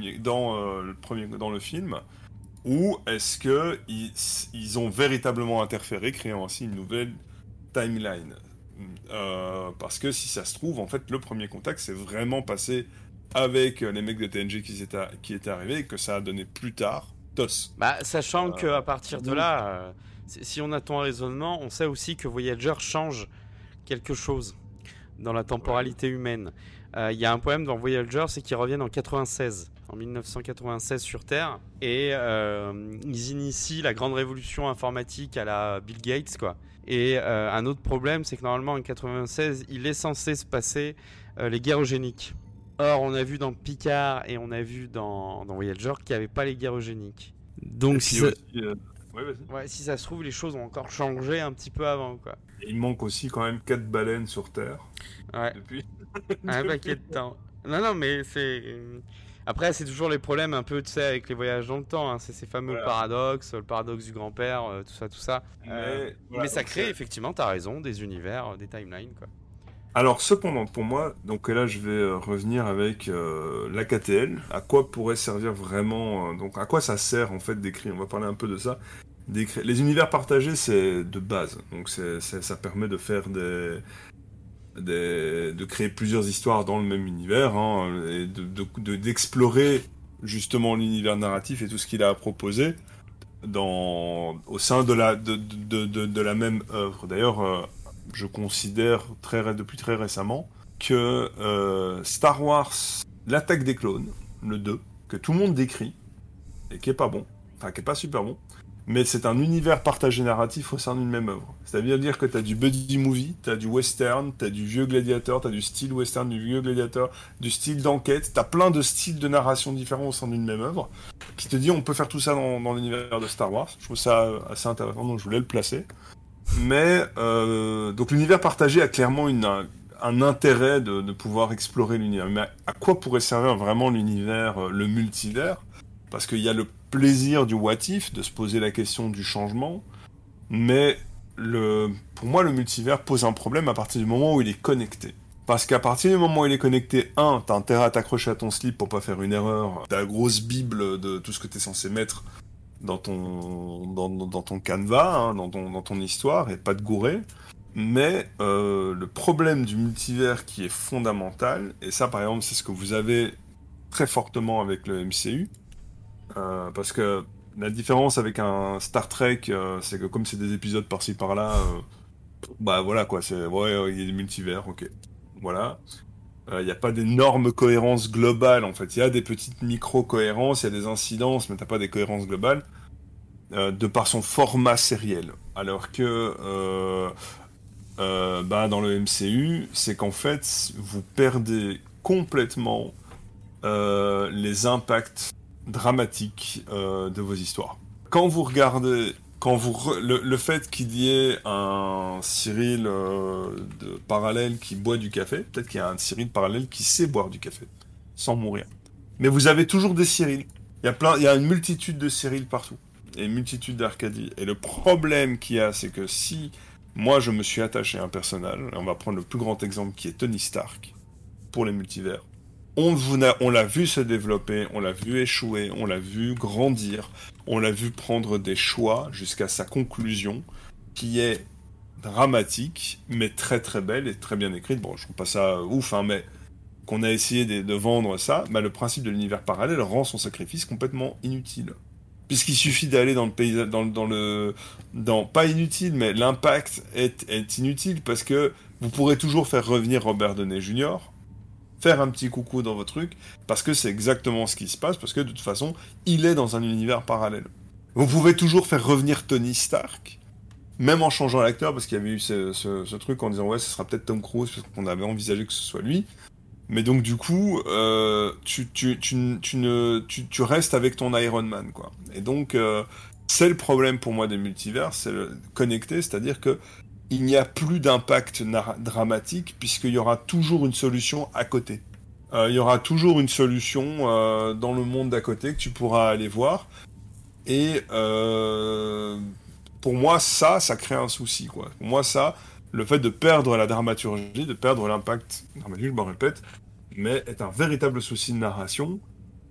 le film, ou est-ce que ils ont véritablement interféré, créant ainsi une nouvelle timeline, parce que si ça se trouve en fait le premier contact s'est vraiment passé avec les mecs de TNG qui étaient arrivés et que ça a donné plus tard TOS. Sachant qu'à partir de là, si on attend un raisonnement, on sait aussi que Voyager change quelque chose dans la temporalité humaine. Il y a un problème dans Voyager, c'est qu'ils reviennent en 96 en 1996 sur Terre, et ils initient la grande révolution informatique à la Bill Gates, quoi. Et un autre problème, c'est que normalement en 96, il est censé se passer les guerres eugéniques. Or, on a vu dans Picard et on a vu dans Voyager qu'il n'y avait pas les guerres eugéniques. Donc, si ça se trouve, les choses ont encore changé un petit peu avant, quoi. Et il manque aussi quand même 4 baleines sur Terre. Ouais. Depuis. Un paquet de temps. Non, mais c'est... Après, c'est toujours les problèmes un peu, tu sais, avec les voyages dans le temps. Hein. C'est ces fameux paradoxes, le paradoxe du grand-père, tout ça. Mais ça crée, effectivement, t'as raison, des univers, des timelines, quoi. Alors, cependant, pour moi, donc là, je vais revenir avec l'AKTL. À quoi pourrait servir vraiment... donc, à quoi ça sert, en fait, d'écrire? On va parler un peu de ça. Les univers partagés, c'est de base. Donc, ça permet de faire de créer plusieurs histoires dans le même univers, hein, et d'explorer, justement, l'univers narratif et tout ce qu'il a à proposer au sein de la même œuvre. D'ailleurs... je considère depuis très récemment que Star Wars, l'attaque des clones, le 2, que tout le monde décrit, et qui est pas bon, enfin qui est pas super bon, mais c'est un univers partagé narratif au sein d'une même œuvre. C'est-à-dire que t'as du buddy movie, t'as du western, t'as du vieux gladiateur, t'as du style western, du vieux gladiateur, du style d'enquête, t'as plein de styles de narration différents au sein d'une même œuvre, qui te dit on peut faire tout ça dans l'univers de Star Wars. Je trouve ça assez intéressant, donc je voulais le placer. Mais donc l'univers partagé a clairement un intérêt de pouvoir explorer l'univers. Mais à quoi pourrait servir vraiment l'univers, le multivers? Parce qu'il y a le plaisir du what if, de se poser la question du changement, mais pour moi le multivers pose un problème à partir du moment où il est connecté. Parce qu'à partir du moment où il est connecté, t'as intérêt à t'accrocher à ton slip pour pas faire une erreur, t'as la grosse bible de tout ce que t'es censé mettre dans ton canevas, hein, dans ton histoire, et pas de gourer. Mais le problème du multivers qui est fondamental, et ça par exemple c'est ce que vous avez très fortement avec le MCU, parce que la différence avec un Star Trek, c'est que comme c'est des épisodes par-ci par-là, bah voilà quoi, il y a des multivers, ok. Voilà. Il n'y a pas d'énorme cohérence globale, en fait. Il y a des petites micro-cohérences, il y a des incidences, mais t'as pas des cohérences globales, de par son format sériel. Alors que dans le MCU, c'est qu'en fait, vous perdez complètement les impacts dramatiques de vos histoires. Quand vous regardez... le fait qu'il y ait un Cyril de parallèle qui boit du café, peut-être qu'il y a un Cyril parallèle qui sait boire du café, sans mourir. Mais vous avez toujours des Cyrils. Il y a une multitude de Cyril partout. Et une multitude d'Arcadie. Et le problème qu'il y a, c'est que si moi je me suis attaché à un personnage, et on va prendre le plus grand exemple qui est Tony Stark, pour les multivers, on l'a vu se développer, on l'a vu échouer, on l'a vu grandir, on l'a vu prendre des choix jusqu'à sa conclusion, qui est dramatique, mais très très belle et très bien écrite. Bon, je trouve pas ça ouf, hein, mais qu'on a essayé de vendre ça, bah, le principe de l'univers parallèle rend son sacrifice complètement inutile. Puisqu'il suffit d'aller dans le paysage, pas inutile, mais l'impact est inutile, parce que vous pourrez toujours faire revenir Robert Downey Jr., faire un petit coucou dans votre truc, parce que c'est exactement ce qui se passe, parce que de toute façon, il est dans un univers parallèle. Vous pouvez toujours faire revenir Tony Stark, même en changeant l'acteur, parce qu'il y avait eu ce truc en disant ouais, ce sera peut-être Tom Cruise, parce qu'on avait envisagé que ce soit lui. Mais donc du coup, tu restes avec ton Iron Man, quoi. Et donc, c'est le problème pour moi des multivers, c'est le connecté, c'est-à-dire que il n'y a plus d'impact dramatique, puisqu'il y aura toujours une solution à côté. Il y aura toujours une solution dans le monde d'à côté que tu pourras aller voir. Et pour moi, ça crée un souci, quoi. Pour moi, le fait de perdre la dramaturgie, de perdre l'impact dramatique, je me répète, mais est un véritable souci de narration.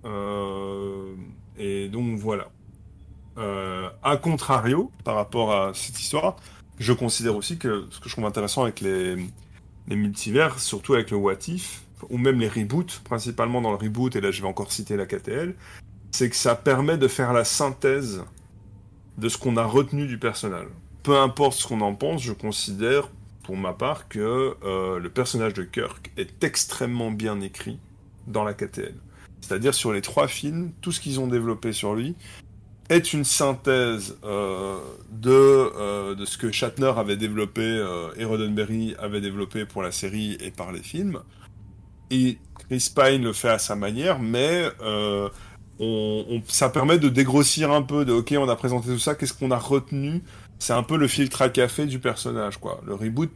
Et donc, voilà. A contrario, par rapport à cette histoire, je considère aussi que ce que je trouve intéressant avec les multivers, surtout avec le What If, ou même les reboots, principalement dans le reboot, et là je vais encore citer la KTL, c'est que ça permet de faire la synthèse de ce qu'on a retenu du personnage. Peu importe ce qu'on en pense, je considère, pour ma part, que le personnage de Kirk est extrêmement bien écrit dans la KTL. C'est-à-dire sur les 3 films, tout ce qu'ils ont développé sur lui est une synthèse de ce que Shatner avait développé et Roddenberry avait développé pour la série et par les films. Et Chris Pine le fait à sa manière, mais ça permet de dégrossir un peu, ok, on a présenté tout ça, qu'est-ce qu'on a retenu? C'est un peu le filtre à café du personnage, quoi. Le reboot,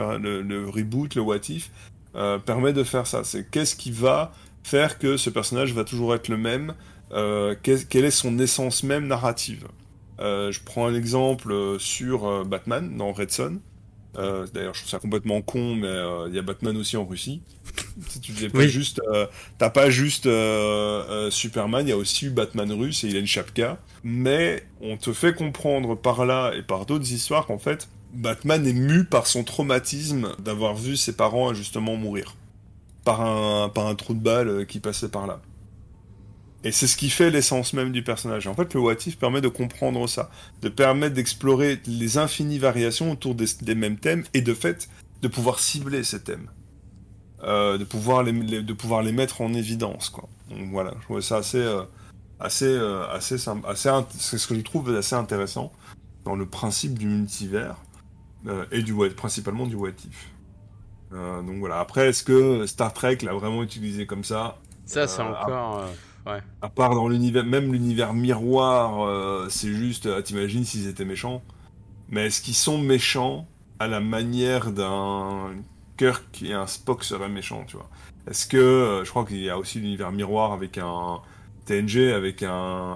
le what if, permet de faire ça. C'est qu'est-ce qui va faire que ce personnage va toujours être le même, quelle est son essence même narrative. Je prends un exemple sur Batman, dans Red Son. D'ailleurs, je trouve ça complètement con, mais il y a Batman aussi en Russie. Si tu dis pas juste, t'as pas juste Superman, il y a aussi eu Batman russe et il a une chapka. Mais on te fait comprendre par là et par d'autres histoires qu'en fait, Batman est mu par son traumatisme d'avoir vu ses parents justement mourir par un trou de balle qui passait par là. Et c'est ce qui fait l'essence même du personnage. Et en fait, le What If permet de comprendre ça, de permettre d'explorer les infinies variations autour des mêmes thèmes, et de fait, de pouvoir cibler ces thèmes. De pouvoir les mettre en évidence, quoi. Donc voilà, je trouvais ça c'est ce que je trouve assez intéressant dans le principe du multivers, et principalement du What If. Donc voilà, après, est-ce que Star Trek l'a vraiment utilisé comme ça? Ça, c'est encore... ouais. À part dans l'univers miroir, c'est juste, t'imagines s'ils étaient méchants. Mais est-ce qu'ils sont méchants à la manière d'un Kirk et un Spock seraient méchants, tu vois? Est-ce que, je crois qu'il y a aussi l'univers miroir avec un TNG, avec un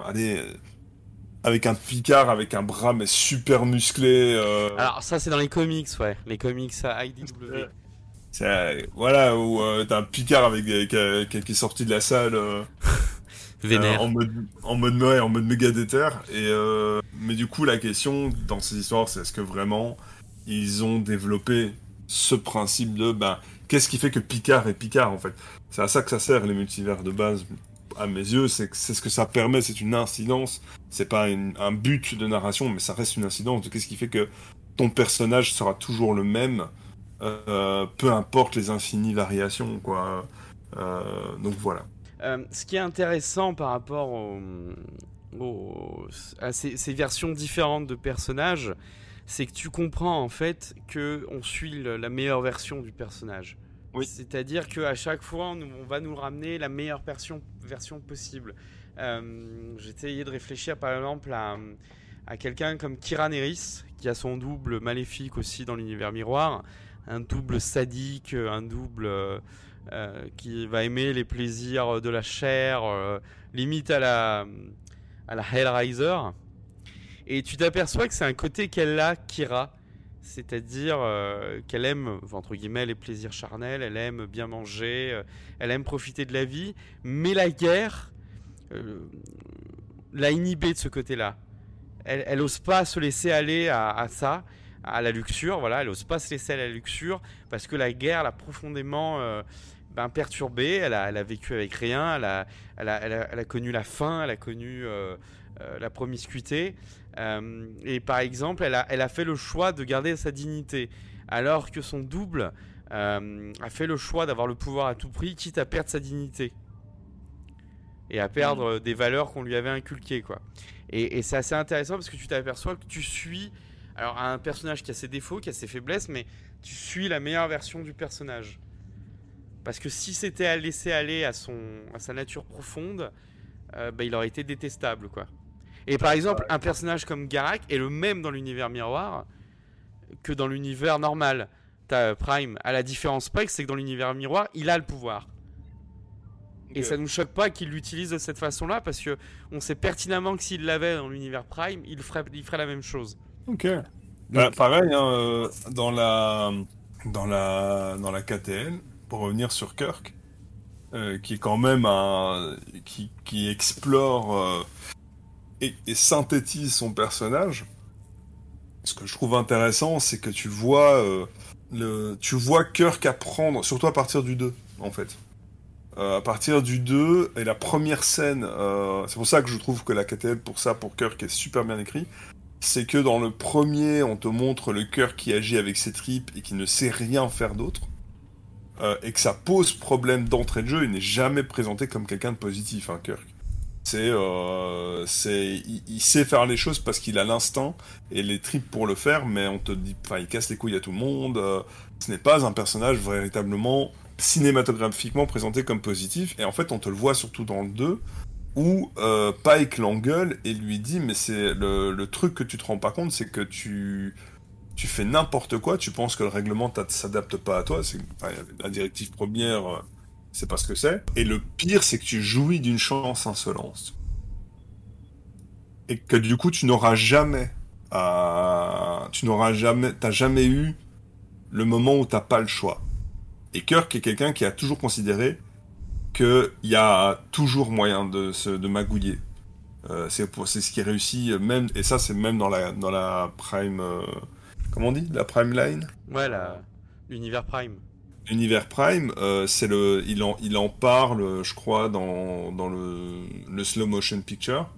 Picard, avec un bras mais super musclé. Alors ça, c'est dans les comics, ouais. Les comics à IDW. Voilà, où t'as un Picard qui est sorti de la salle... Vénère. en mode méga déter. Mais du coup, la question dans ces histoires, c'est est-ce que vraiment ils ont développé ce principe de qu'est-ce qui fait que Picard est Picard en fait? C'est à ça que ça sert les multivers de base, à mes yeux. C'est ce que ça permet, c'est une incidence. C'est pas un but de narration, mais ça reste une incidence de qu'est-ce qui fait que ton personnage sera toujours le même, peu importe les infinies variations, quoi. Donc voilà. Ce qui est intéressant par rapport à ces versions différentes de personnages, c'est que tu comprends en fait qu'on suit la meilleure version du personnage. Oui. C'est-à-dire qu'à chaque fois, on va nous ramener la meilleure version possible. J'ai essayé de réfléchir par exemple à quelqu'un comme Kira Nerys, qui a son double maléfique aussi dans l'univers miroir, un double sadique, un double... qui va aimer les plaisirs de la chair, limite à la Hellraiser. Et tu t'aperçois que c'est un côté qu'elle a, Kira, c'est-à-dire qu'elle aime, entre guillemets, les plaisirs charnels, elle aime bien manger, elle aime profiter de la vie, mais la guerre l'a inhibée de ce côté-là. Elle ose pas se laisser aller à ça, à la luxure, voilà, elle ose pas se laisser aller à la luxure, parce que la guerre l'a profondément... perturbée, elle a vécu avec rien, elle a connu la faim, elle a connu la promiscuité, et par exemple elle a fait le choix de garder sa dignité, alors que son double a fait le choix d'avoir le pouvoir à tout prix, quitte à perdre sa dignité et à perdre des valeurs qu'on lui avait inculquées, quoi. Et c'est assez intéressant parce que tu t'aperçois que tu suis alors un personnage qui a ses défauts, qui a ses faiblesses, mais tu suis la meilleure version du personnage. Parce que si c'était à laisser aller à sa nature profonde, il aurait été détestable, quoi. Et par exemple, un personnage comme Garak est le même dans l'univers miroir que dans l'univers normal. T'as Prime, à la différence près, c'est que dans l'univers miroir, il a le pouvoir. Et ça nous choque pas qu'il l'utilise de cette façon-là, parce que on sait pertinemment que s'il l'avait dans l'univers Prime, il ferait la même chose. Ok. Donc... pareil, hein, dans la KTL, pour revenir sur Kirk, qui est quand même qui explore et synthétise son personnage. Ce que je trouve intéressant, c'est que tu vois Kirk apprendre, surtout à partir du 2, en fait. À partir du 2, et la première scène, c'est pour ça que je trouve que la KTL, pour Kirk, est super bien écrit, c'est que dans le premier, on te montre le Kirk qui agit avec ses tripes et qui ne sait rien faire d'autre. et que ça pose problème d'entrée de jeu, il n'est jamais présenté comme quelqu'un de positif, hein, Kirk. Il sait faire les choses parce qu'il a l'instinct et les tripes pour le faire, mais on te dit, enfin, il casse les couilles à tout le monde. Ce n'est pas un personnage véritablement cinématographiquement présenté comme positif. Et en fait, on te le voit surtout dans le 2, où Pike l'engueule et lui dit, mais c'est le truc que tu te rends pas compte, c'est que tu fais n'importe quoi, tu penses que le règlement s'adapte pas à toi, la directive première, c'est pas ce que c'est. Et le pire, c'est que tu jouis d'une chance insolente. Et que du coup, t'as jamais eu le moment où t'as pas le choix. Et Kirk est quelqu'un qui a toujours considéré qu'il y a toujours moyen de magouiller. C'est ce qui réussit même, et ça c'est même dans la Prime, comment on dit, la Prime Line. Ouais, l'univers Prime. L'univers Prime, il en parle, je crois, dans le slow motion picture.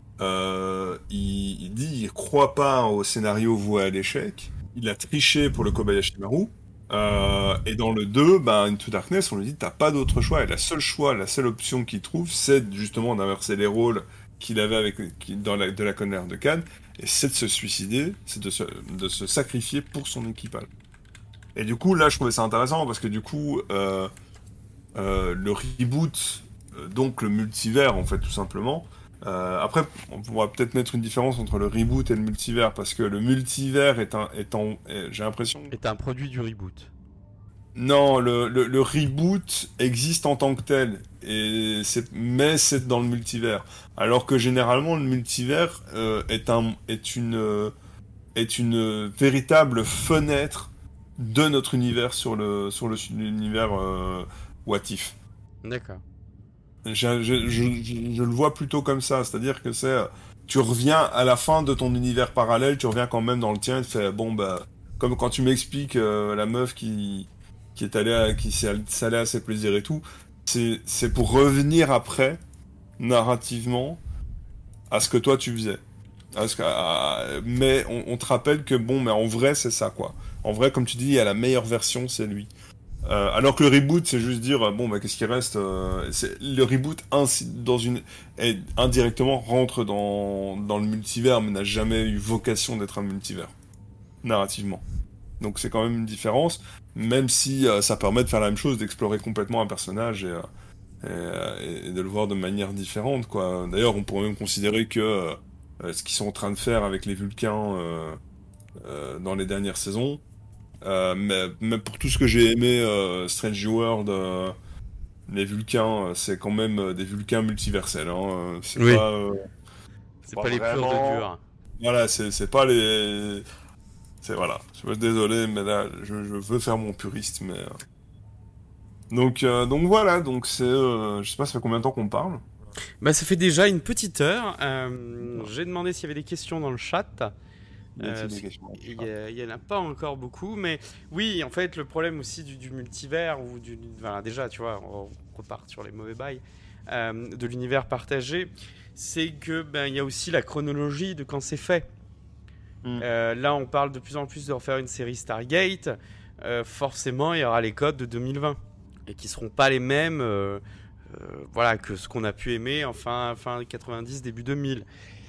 Il dit, il croit pas au scénario voué à l'échec. Il a triché pour le Kobayashi Maru. Et dans le 2, Into Darkness, on lui dit, t'as pas d'autre choix. Et la seule option qu'il trouve, c'est justement d'inverser les rôles qu'il avait de la Conner de Cannes. Et c'est de se suicider, c'est de se sacrifier pour son équipage. Et du coup, là, je trouvais ça intéressant parce que du coup, le reboot, donc le multivers, en fait, tout simplement. Après, on pourra peut-être mettre une différence entre le reboot et le multivers parce que le multivers j'ai l'impression. Est un produit du reboot. Non, le reboot existe en tant que tel, mais c'est dans le multivers. Alors que généralement, le multivers est une véritable fenêtre de notre univers sur l'univers What If. D'accord. Je le vois plutôt comme ça, c'est-à-dire que tu reviens à la fin de ton univers parallèle, tu reviens quand même dans le tien, et tu fais comme quand tu m'expliques la meuf qui s'est allée à ses plaisirs et tout, c'est pour revenir après narrativement à ce que toi tu faisais. Mais on te rappelle que mais en vrai c'est ça quoi. En vrai, comme tu dis, il y a la meilleure version, c'est lui. Alors que le reboot, c'est juste dire qu'est-ce qui reste le reboot indirectement rentre dans le multivers, mais n'a jamais eu vocation d'être un multivers narrativement. Donc c'est quand même une différence, même si ça permet de faire la même chose, d'explorer complètement un personnage et de le voir de manière différente, quoi. D'ailleurs, on pourrait même considérer que ce qu'ils sont en train de faire avec les Vulcains dans les dernières saisons, mais pour tout ce que j'ai aimé Strange New World, les Vulcains, c'est quand même des Vulcains multiversels. Hein. C'est oui. C'est pas les purs de dur. Voilà, c'est pas les. Voilà. Je suis désolé, mais là, je veux faire mon puriste, mais. Donc voilà, donc c'est. Je sais pas, ça fait combien de temps qu'on parle? Ça fait déjà une petite heure. J'ai demandé s'il y avait des questions dans le chat. Il n'y en a pas encore beaucoup, mais oui, en fait, le problème aussi du multivers, déjà, tu vois, on repart sur les mauvais bails, de l'univers partagé, c'est que il y a aussi la chronologie de quand c'est fait. Là, on parle de plus en plus de refaire une série Stargate. Forcément, il y aura les codes de 2020 et qui seront pas les mêmes, que ce qu'on a pu aimer en fin 90, début 2000.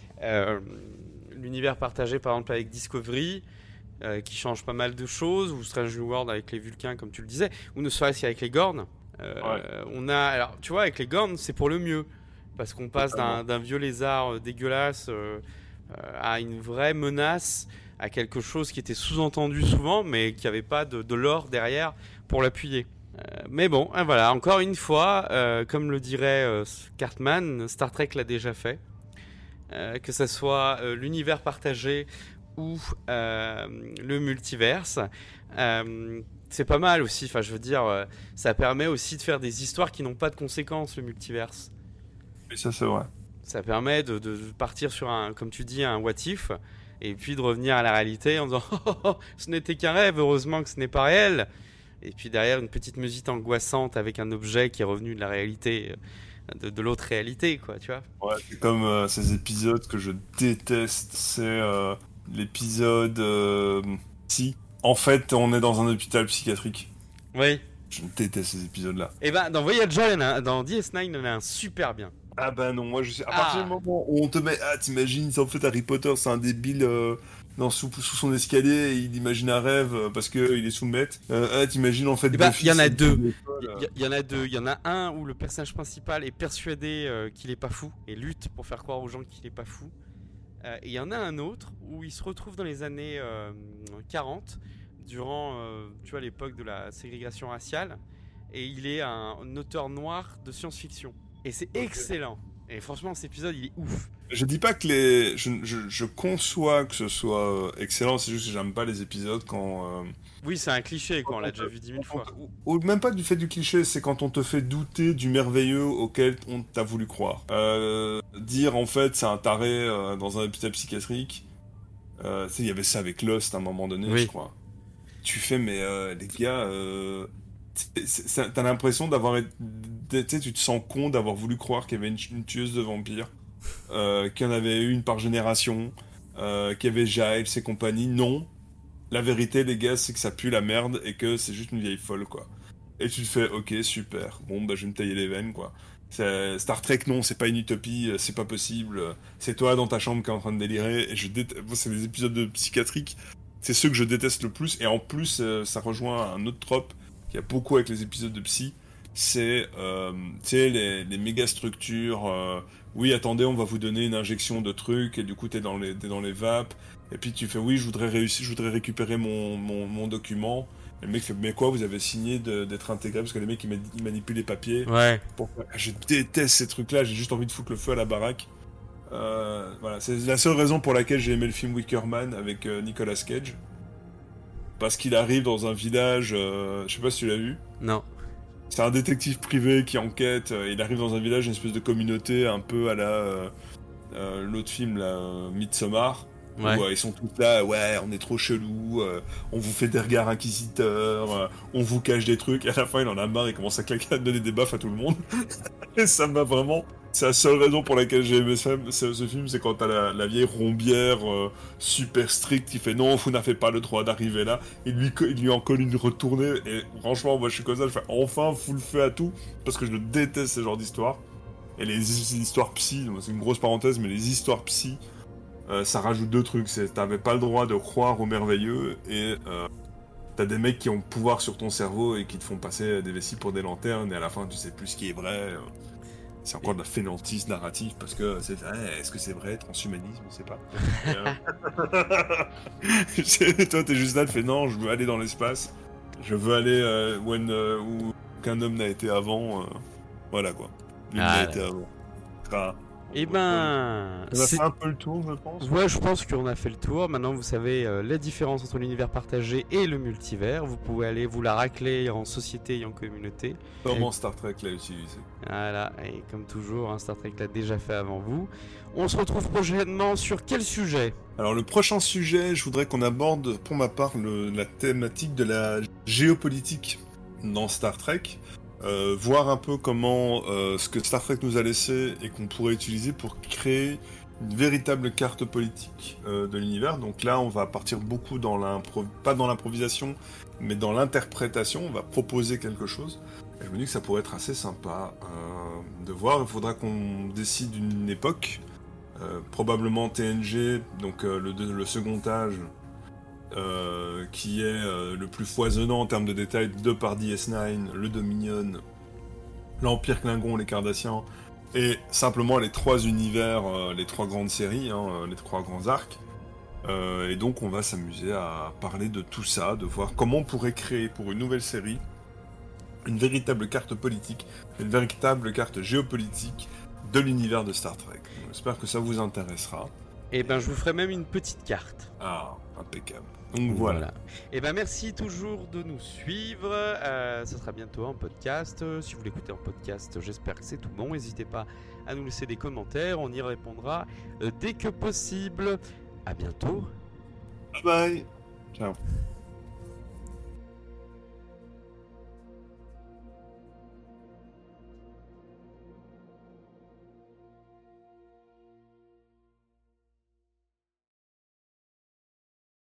L'univers partagé par exemple avec Discovery qui change pas mal de choses, ou Strange New World avec les Vulcains comme tu le disais, ou ne serait-ce qu'avec les Gorn. Alors tu vois, avec les Gorn c'est pour le mieux parce qu'on passe d'un vieux lézard dégueulasse à une vraie menace, à quelque chose qui était sous-entendu souvent mais qui n'avait pas de lore derrière pour l'appuyer. Mais bon, voilà, encore une fois, comme le dirait Cartman, Star Trek l'a déjà fait. Que ce soit l'univers partagé ou le multiverse. C'est pas mal aussi, enfin je veux dire, ça permet aussi de faire des histoires qui n'ont pas de conséquences, le multiverse. Oui, ça c'est vrai. Ça permet de partir sur comme tu dis, un what if, et puis de revenir à la réalité en disant ce n'était qu'un rêve, heureusement que ce n'est pas réel. Et puis derrière une petite musique angoissante avec un objet qui est revenu de la réalité, de l'autre réalité, quoi, tu vois. Ouais, c'est comme ces épisodes que je déteste, c'est l'épisode si en fait on est dans un hôpital psychiatrique. Oui. Je déteste ces épisodes-là. Et ben dans Voyager, dans DS9, il y en a un super bien. Ah bah non, moi je sais. À partir du moment où on te met. Ah, t'imagines, en fait, Harry Potter, c'est un débile sous son escalier, il imagine un rêve parce qu'il est sous le maître. T'imagines en fait. Il y en a deux. Il y en a deux. Il y en a un où le personnage principal est persuadé qu'il est pas fou et lutte pour faire croire aux gens qu'il est pas fou. Et il y en a un autre où il se retrouve dans les années 40, durant tu vois, l'époque de la ségrégation raciale, et il est un auteur noir de science-fiction. Et c'est excellent. Et franchement, cet épisode, il est ouf. Je dis pas que je conçois que ce soit excellent, c'est juste que j'aime pas les épisodes quand. Oui, c'est un cliché, quoi, on l'a déjà vu 10 000 fois. Ou même pas du fait du cliché, c'est quand on te fait douter du merveilleux auquel on t'a voulu croire. Dire en fait c'est un taré dans un hôpital psychiatrique. Il y avait ça avec Lost à un moment donné, oui. Je crois. Tu fais, mais les gars, t'as l'impression d'avoir été. Tu te sens con d'avoir voulu croire qu'il y avait une tueuse de vampires, qu'il y en avait une par génération, qu'il y avait Giles et compagnie. Non. La vérité, les gars, c'est que ça pue la merde et que c'est juste une vieille folle, quoi. Et tu te fais, ok, super. Bon, bah, je vais me tailler les veines, quoi. Star Trek, non, c'est pas une utopie, c'est pas possible. C'est toi dans ta chambre qui est en train de délirer. Et c'est des épisodes de psychiatriques. C'est ceux que je déteste le plus. Et en plus, ça rejoint un autre trope qui a beaucoup avec les épisodes de psy. C'est, les méga structures. Oui, attendez, on va vous donner une injection de trucs. Et du coup, t'es dans les vapes. Et puis tu fais, oui, je voudrais récupérer mon document. Et le mec fait, mais quoi, vous avez signé d'être intégré parce que les mecs ils manipulent les papiers. Ouais. Je déteste ces trucs-là, j'ai juste envie de foutre le feu à la baraque. Voilà, c'est la seule raison pour laquelle j'ai aimé le film Wicker Man avec Nicolas Cage. Parce qu'il arrive dans un village, je sais pas si tu l'as vu. Non. C'est un détective privé qui enquête, il arrive dans un village, une espèce de communauté un peu à la l'autre film, là, Midsommar. Ouais. Où, ils sont tous là, ouais, on est trop chelou, on vous fait des regards inquisiteurs, on vous cache des trucs, et à la fin il en a marre, il commence à donner des baffes à tout le monde. Et ça m'a vraiment... C'est la seule raison pour laquelle j'ai aimé ce film, c'est quand t'as la vieille rombière super stricte qui fait non, vous n'avez pas le droit d'arriver là, et il lui en colle une retournée, et franchement, moi je suis comme ça, je fais enfin full feu à tout, parce que je déteste ce genre d'histoire. Et les histoires psy, c'est une grosse parenthèse, mais les histoires psy, ça rajoute deux trucs, c'est t'avais pas le droit de croire au merveilleux, et t'as des mecs qui ont le pouvoir sur ton cerveau et qui te font passer des vessies pour des lanternes, et à la fin tu sais plus ce qui est vrai. C'est encore de la fainéantise narrative, parce que est-ce que c'est vrai, transhumanisme, je sais pas. Toi t'es juste là, tu fais non, je veux aller dans l'espace, je veux aller où aucun homme n'a été avant, voilà quoi. Lui n'a été avant. Eh ben, on a fait un peu le tour, je pense. Ouais, je pense qu'on a fait le tour. Maintenant, vous savez la différence entre l'univers partagé et le multivers. Vous pouvez aller vous la racler en société et en communauté. Comment Star Trek l'a utilisé. Voilà, et comme toujours, Star Trek l'a déjà fait avant vous. On se retrouve prochainement sur quel sujet ? Alors, le prochain sujet, je voudrais qu'on aborde, pour ma part, la thématique de la géopolitique dans Star Trek. Voir un peu comment ce que Star Trek nous a laissé et qu'on pourrait utiliser pour créer une véritable carte politique de l'univers. Donc là, on va partir beaucoup pas dans l'improvisation, mais dans l'interprétation. On va proposer quelque chose. Et je me dis que ça pourrait être assez sympa de voir. Il faudra qu'on décide une époque, probablement TNG, donc le second âge. Qui est le plus foisonnant en termes de détails de par DS9, le Dominion, l'Empire Klingon, les Cardassiens, et simplement les trois univers, les trois grandes séries, les trois grands arcs. Et donc on va s'amuser à parler de tout ça, de voir comment on pourrait créer pour une nouvelle série une véritable carte politique, une véritable carte géopolitique de l'univers de Star Trek. J'espère que ça vous intéressera. Et ben je vous ferai même une petite carte. Ah, impeccable. Donc voilà. Et ben merci toujours de nous suivre. Ça sera bientôt en podcast. Si vous l'écoutez en podcast, j'espère que c'est tout bon. N'hésitez pas à nous laisser des commentaires. On y répondra dès que possible. À bientôt. Bye bye. Ciao.